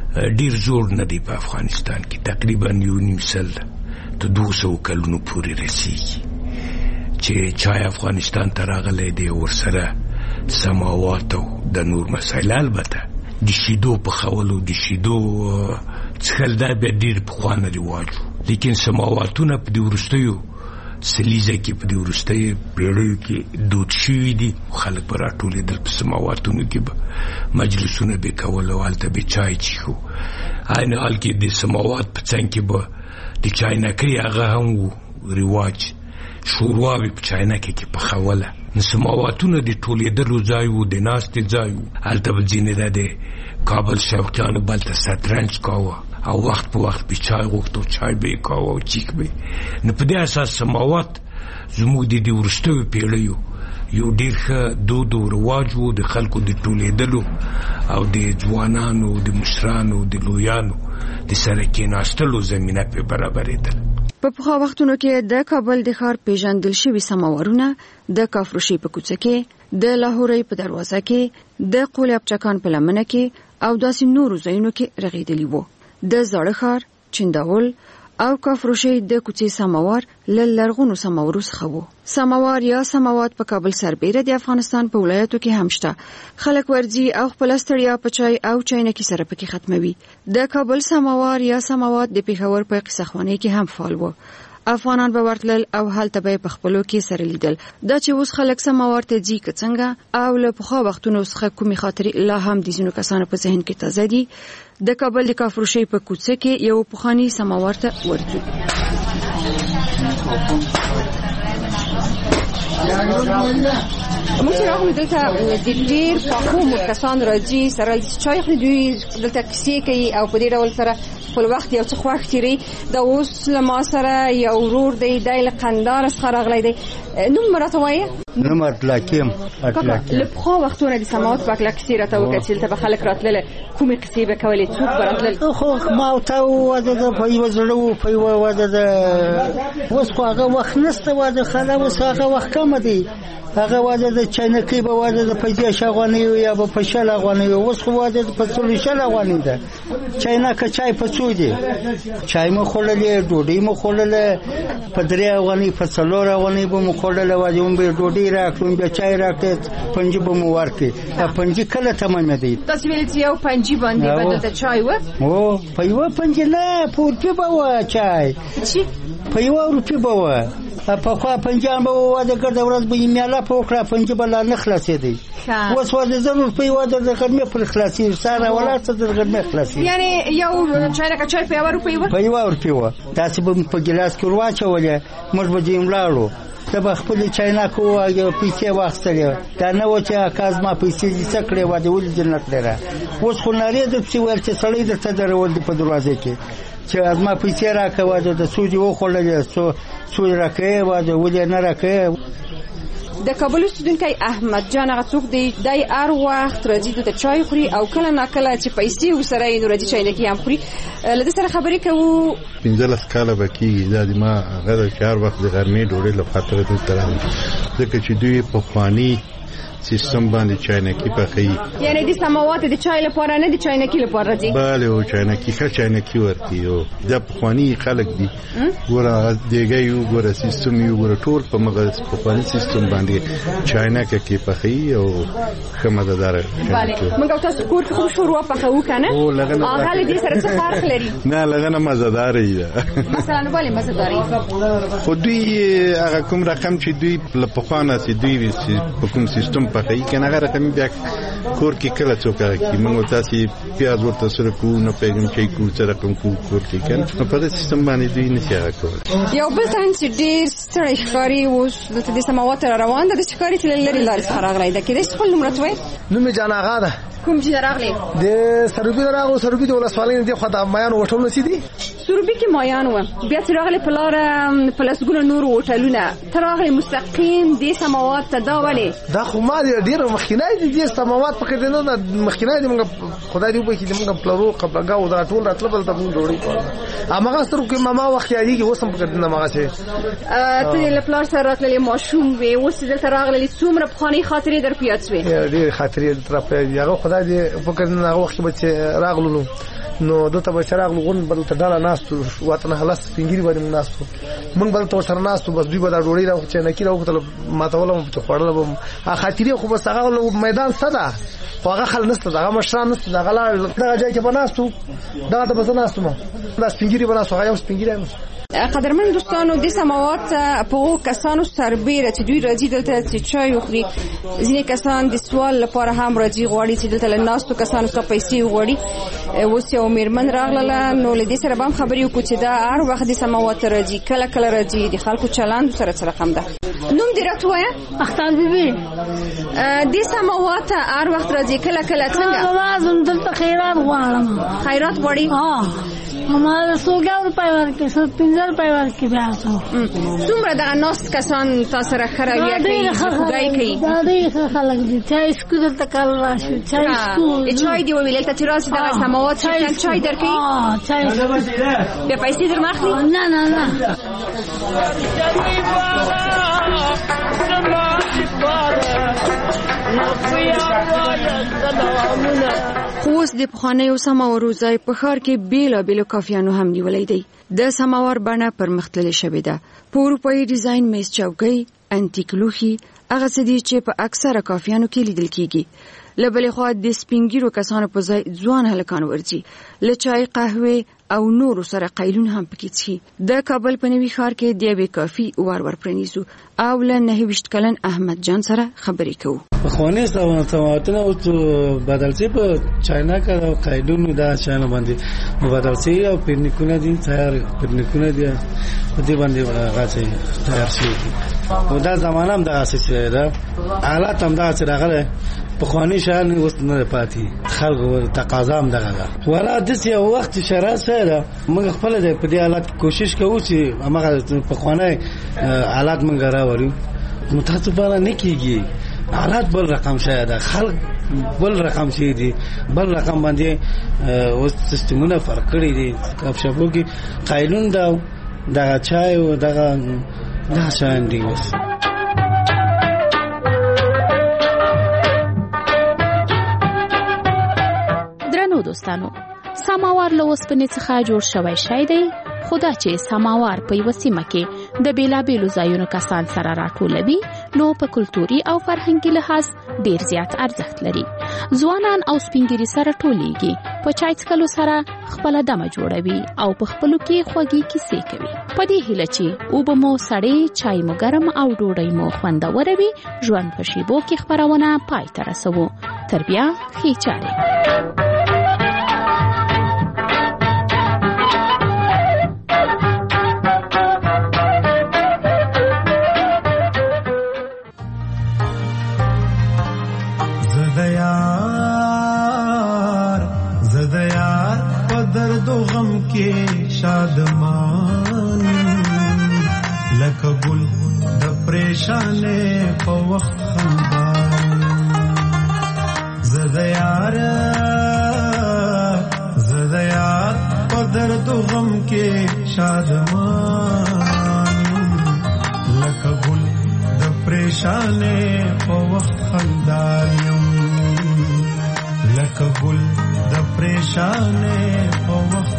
ډیر زوړ نه دی په افغانستان کې تقریبا 1.5 تر 200 کلونو پورې رسیږي چې چای افغانستان ته راغلی دی ورسره سماوات او د نور مسایل البته د شیدو پخولو د شیدو څښل دا بیا ډیر پخوانه رواج لیکن سماواتونه په دې وروستیو سلیزه کې په دې وروستیو پیړیو کې دود شوي دي خلک به راټولېدل په سماواتونو کې به مجلسونه به کول او هلته به چای څښو عین حال کې د سماوات په څنګ کې به د چاینکۍ هغه هم و رواج شوروا به په چاینکۍ کې پخوله نو سماواتونه د ټولېدلو ځای و د ناستې ځای و هلته به ځینې د کابل شوقیانو بلته شطرنج کاوه او وخت په وخت به چای غوښتو چای به یې کاوه او چیک به نو په دې اساس سماوات زموږ د دې وروستیو پیړیو یو ډېر ښه دود او رواج و د خلکو د ټولېدلو او د ځوانانو د مشرانو د لویانو د سره کېناستلو زمینه پې برابرېدل په پخوا وختونو کې د کابل د ښار پیژندل شوي سماورونه د کافروشي په کوڅه کې د لاهوري په دروازه کې د قول ابچکان په لمنه کې او داسې نورو ځایونو کې رغېدلی وو د زاړه ښار چنداول او کافروشي د کوڅې سماور له لرغونو سماورو څخه وو سماور یا سماوات په کابل سربېره د افغانستان په ولایتو کې هم شته خلک ورځي او خپل ستړیا په چای او چاینکي سره پکې ختموي د کابل سماور یا سماوات د پیښور په قصخواني کې هم فعال وو افغانان به ورتلل او هلته به په خپلو کې سره لیدل دا چې اوس خلک سماور ته ځي که څنګه او له پخوا وختونو څخه کومې خاطرې لا هم د ځینو کسانو په ذهن کې تازه دي د کابل د کافروشي په کوڅه کې یو پخوانی سماور ته ورځو موږ راغلو دلته د ډېر پخو کسان راځي سره چای خوري دوی دلته کیسې کوي او په دې ډول سره خپل وخت یو څه خوښ تیری دا اوس له ما سره یو ورور دی دی له قندهار څخه راغلی دی نوم راته وایه نوم اطلاقیم له پخوا وختونه د سماوات په هکله کیسې راته وکړه چې دلته به خلک راتلل کومې کیسې به کولې څوک به راتلل خو ما ورته وواده ده په یوه زړه وو په یوه واده ده اوس خو هغه وخت نشته واده خاله اوس هغه وخت کمه دی هغه واده د چاینکۍ به واده د په 10 افغانیو یا به په 60 افغانیو اوس خو واده په 40 افغانۍ ده چاینکه چای په څو دی چای مو خوړلې ډوډۍ مو خوړلې په 3 افغانۍ په 4 افغانۍ به مو خوړلې واده هم به ډوډۍ راکړم بیا چای راکړې پنځه به مو ورکړي پنځه کله تمام دی تاسو ویل چې یو پنځه باندې بدل د چای و او په یو پنځه نه په روپیه به و چای په یو روپیه به و په خوا پنځه به واده ګرځه ورځ به یې میاله په وکړه پنځه به لا نه خلاصېدی اوس واده ضرور په واده د غرمې پر خلاصېږي ساره ولاړ څه د غرمې خلاصېږي یعنی یو چاینکه چای په یو روپۍ و په یو روپۍ و تاسې به په ګیلاس کې ورواچولې موږ به ځینې ولاړو ته به خپلې چاینکه وواږې پیسې واخیستلې دا نه و چې اکا زما پیسې دې څه کړې واده ولې دې نه کړې را اوس خو نارې درپسې ویل چې سړی درته درول دي په دروازې کې چې زما پیسې راکړه واده د څو دې وخوړلې څو راکړې واده ولې نه راکړې د کابل اوسیدونکی احمد جان هغه څوک دی دی هر وخت راځي دلته چای خوري او کله ناکله چې پیسې ورسره یې نو راځي چاینکي هم خوري له دې سره خبرې کوو 15 کاله به کېږي دا د ما هغه د هر وخت د غرمې ډوډۍ له خاطره دلته راځي ځکه چې دوی پخواني سیستم باندې چاینکي پخوي یعنی د سماوات د چای لپاره نه د چاینکي لپاره راځي بله او چاینکي ښه چاینکي ورکوي او دا پخواني خلک دي ګوره دیګی یو ګوره سیستم یو ګوره ټول په مغه پخواني سیستم باندې چاینکه کې پخوي او ښه مزهداره موږ تاسو کور کې خو شوروا پخوو که نه هغه له دې سره څه فرق لري نه لږه نه مزهداره یي مثلا ولې مزهداره خو دوی هغه کوم رقم چې دوی له پخوا نه چې دوی په کوم سیستم پخوي کنه هغه رقم بیا کور کې کله څوک کوي موږ تاسو پیاز ورته سره کو نه پیغام چې کو سره کوم کور کې کنه په دې سیستم باندې دوی نه څه کوي یو بل څنګه چې ډیر ستړي ښکاری اوس د سماوات روان ده د ښکاری تل لري لارې څخه راغلی ده کې د خپل نوم راته وای نوم جان آغا ده کوم چې راغلی د سروبي راغو سروبي د ولسوالۍ د خدای مایان وټول نسیدي سروبي کې مایان و بیا چې راغلی په لار پلسګونه نور وټلونه تر راغلی مستقیم د سماوات ته دا ولې دا خو ما ډیر مخکینای دي د سماوات په کې نه مخکینای دي موږ خدای دې وبخي دې موږ پلرو قبلګاو دا ټول راتل بل ته موږ ډوړی کوو امغه سترو کې ماما وخت یادېږي وسم په دې نه ماغه څه ته له پلار سره راتللې ماشوم وې اوس دلته راغلی څومره پخواني خاطرې در پیاد شوې ډېر خاطرې در پیاد یغه خدای دې فکر نه وخت به راغلو نو دته به چراغ لغون بل ته ډاله ناستو وطن خلاص سپینګری باندې ناستو موږ بل ته سره ناستو بس دوی به دا ډوړی راو چې نه کی راو ته ماتولم چې خړل به خاطرې خو بس هغه میدان صدا خو هغه خل نسته دغه مشران نسته دغه لا دغه ځای کې بناستو دا ته بس ناستو ما دا سپینګری بناستو هغه سپینګری قدرمن دوستانو د سماوات په کسانو سربېره چې دوی راځي دلته چې چای وخوري ځینې کسان د سوال لپاره هم راځي غواړي چې دلته لناستو کسانو څخه پیسې وغواړي اوس یو میرمن راغله نو له دې سره به هم خبرې وکړو چې دا هر وخت د سماوات راځي کله کله راځي د خلکو چلند سره څه رقم ده نوم دې راته وایه اختر بیبي د سماوات هر وخت راځي کله کله څنګه لازم دلته خیرات غواړم خیرات غواړي ما سوګاو په ورکه څو پنځل په ورکه بیا څومره د ناس کسان تاسو سره خراوي کوي خدای کوي دا دې خلک دي چې سکول ته کال راشي چې سکول چای دی ویل ته تراس د سماوات چې چای درکې چای بیا پیسې در ماخلي نه خوست د پخوانیو سماورو ځای په ښار کې بیلابیلو کافیانو هم نیولی دی د سماور بڼه پرمختللې شوې ده په اروپایي ډیزاین میز چوکۍ انتیک لوښي هغه څه دي چې په اکثره کافیانو کې لیدل کیږي له بلې خوا د سپینګیرو کسانو په ځای ځوان هلکان ورځي له چای قهوې او نورو سره قیلون هم پکې څښي د کابل په نوي ښار کې د یوې کافي ور پرانیزو او له 29 کلن احمد جان سره خبرې کوو پخواني سماواتونه اوس بدل شي په چاینا کې او قیلون دا چاینا باندې بدل شي او پرنیکونه دي تیار پرنیکونه دي په دې باندې راځي تیار شي او دا زمانه هم دا اساس ده حالات هم دا راغله پخوانی شان اوس نه پاتې خلکو تقاضا هم دغه ولا د څه وخت شرا سره موږ خپل د په دې حالت کوشش کوو چې هغه پخوانی حالات موږ راوړو متاسفانه نه کیږي حالات بل رقم شاید خلک بل رقم شي دي بل رقم باندې اوس سیستمونه فرق کړی دي کاپ شپو کې قیلون دا چای او دا شان دي اوس دوستانو سماوار له اوسپنې څخه جوړ شوی شی دی خو دا چې سماوار په یوه سیمه کې د بیلابیلو ځایونو کسان سره راټولوي نو په کلتوري او فرهنګي لحاظ ډیر زیات ارزښت لري ځوانان او سپینګیري سره ټولیږي په چای څښلو سره خپله دمه جوړوي او په خپلو کې خوږې کیسې کوي په دې هیله چې اوبه مو سړې چای مو ګرم او ډوډۍ مو خوندوره وي ژوند په شیبو کې خپرونه پای ته رسوو تر بیا ښې چارې شادمان لکه ګل د پریشانې په وخت خندان زه د یار په درد و غم کې شادمان لکه ګل د پریشانې په وخت خندان لکه ګل د پریشانې په وخت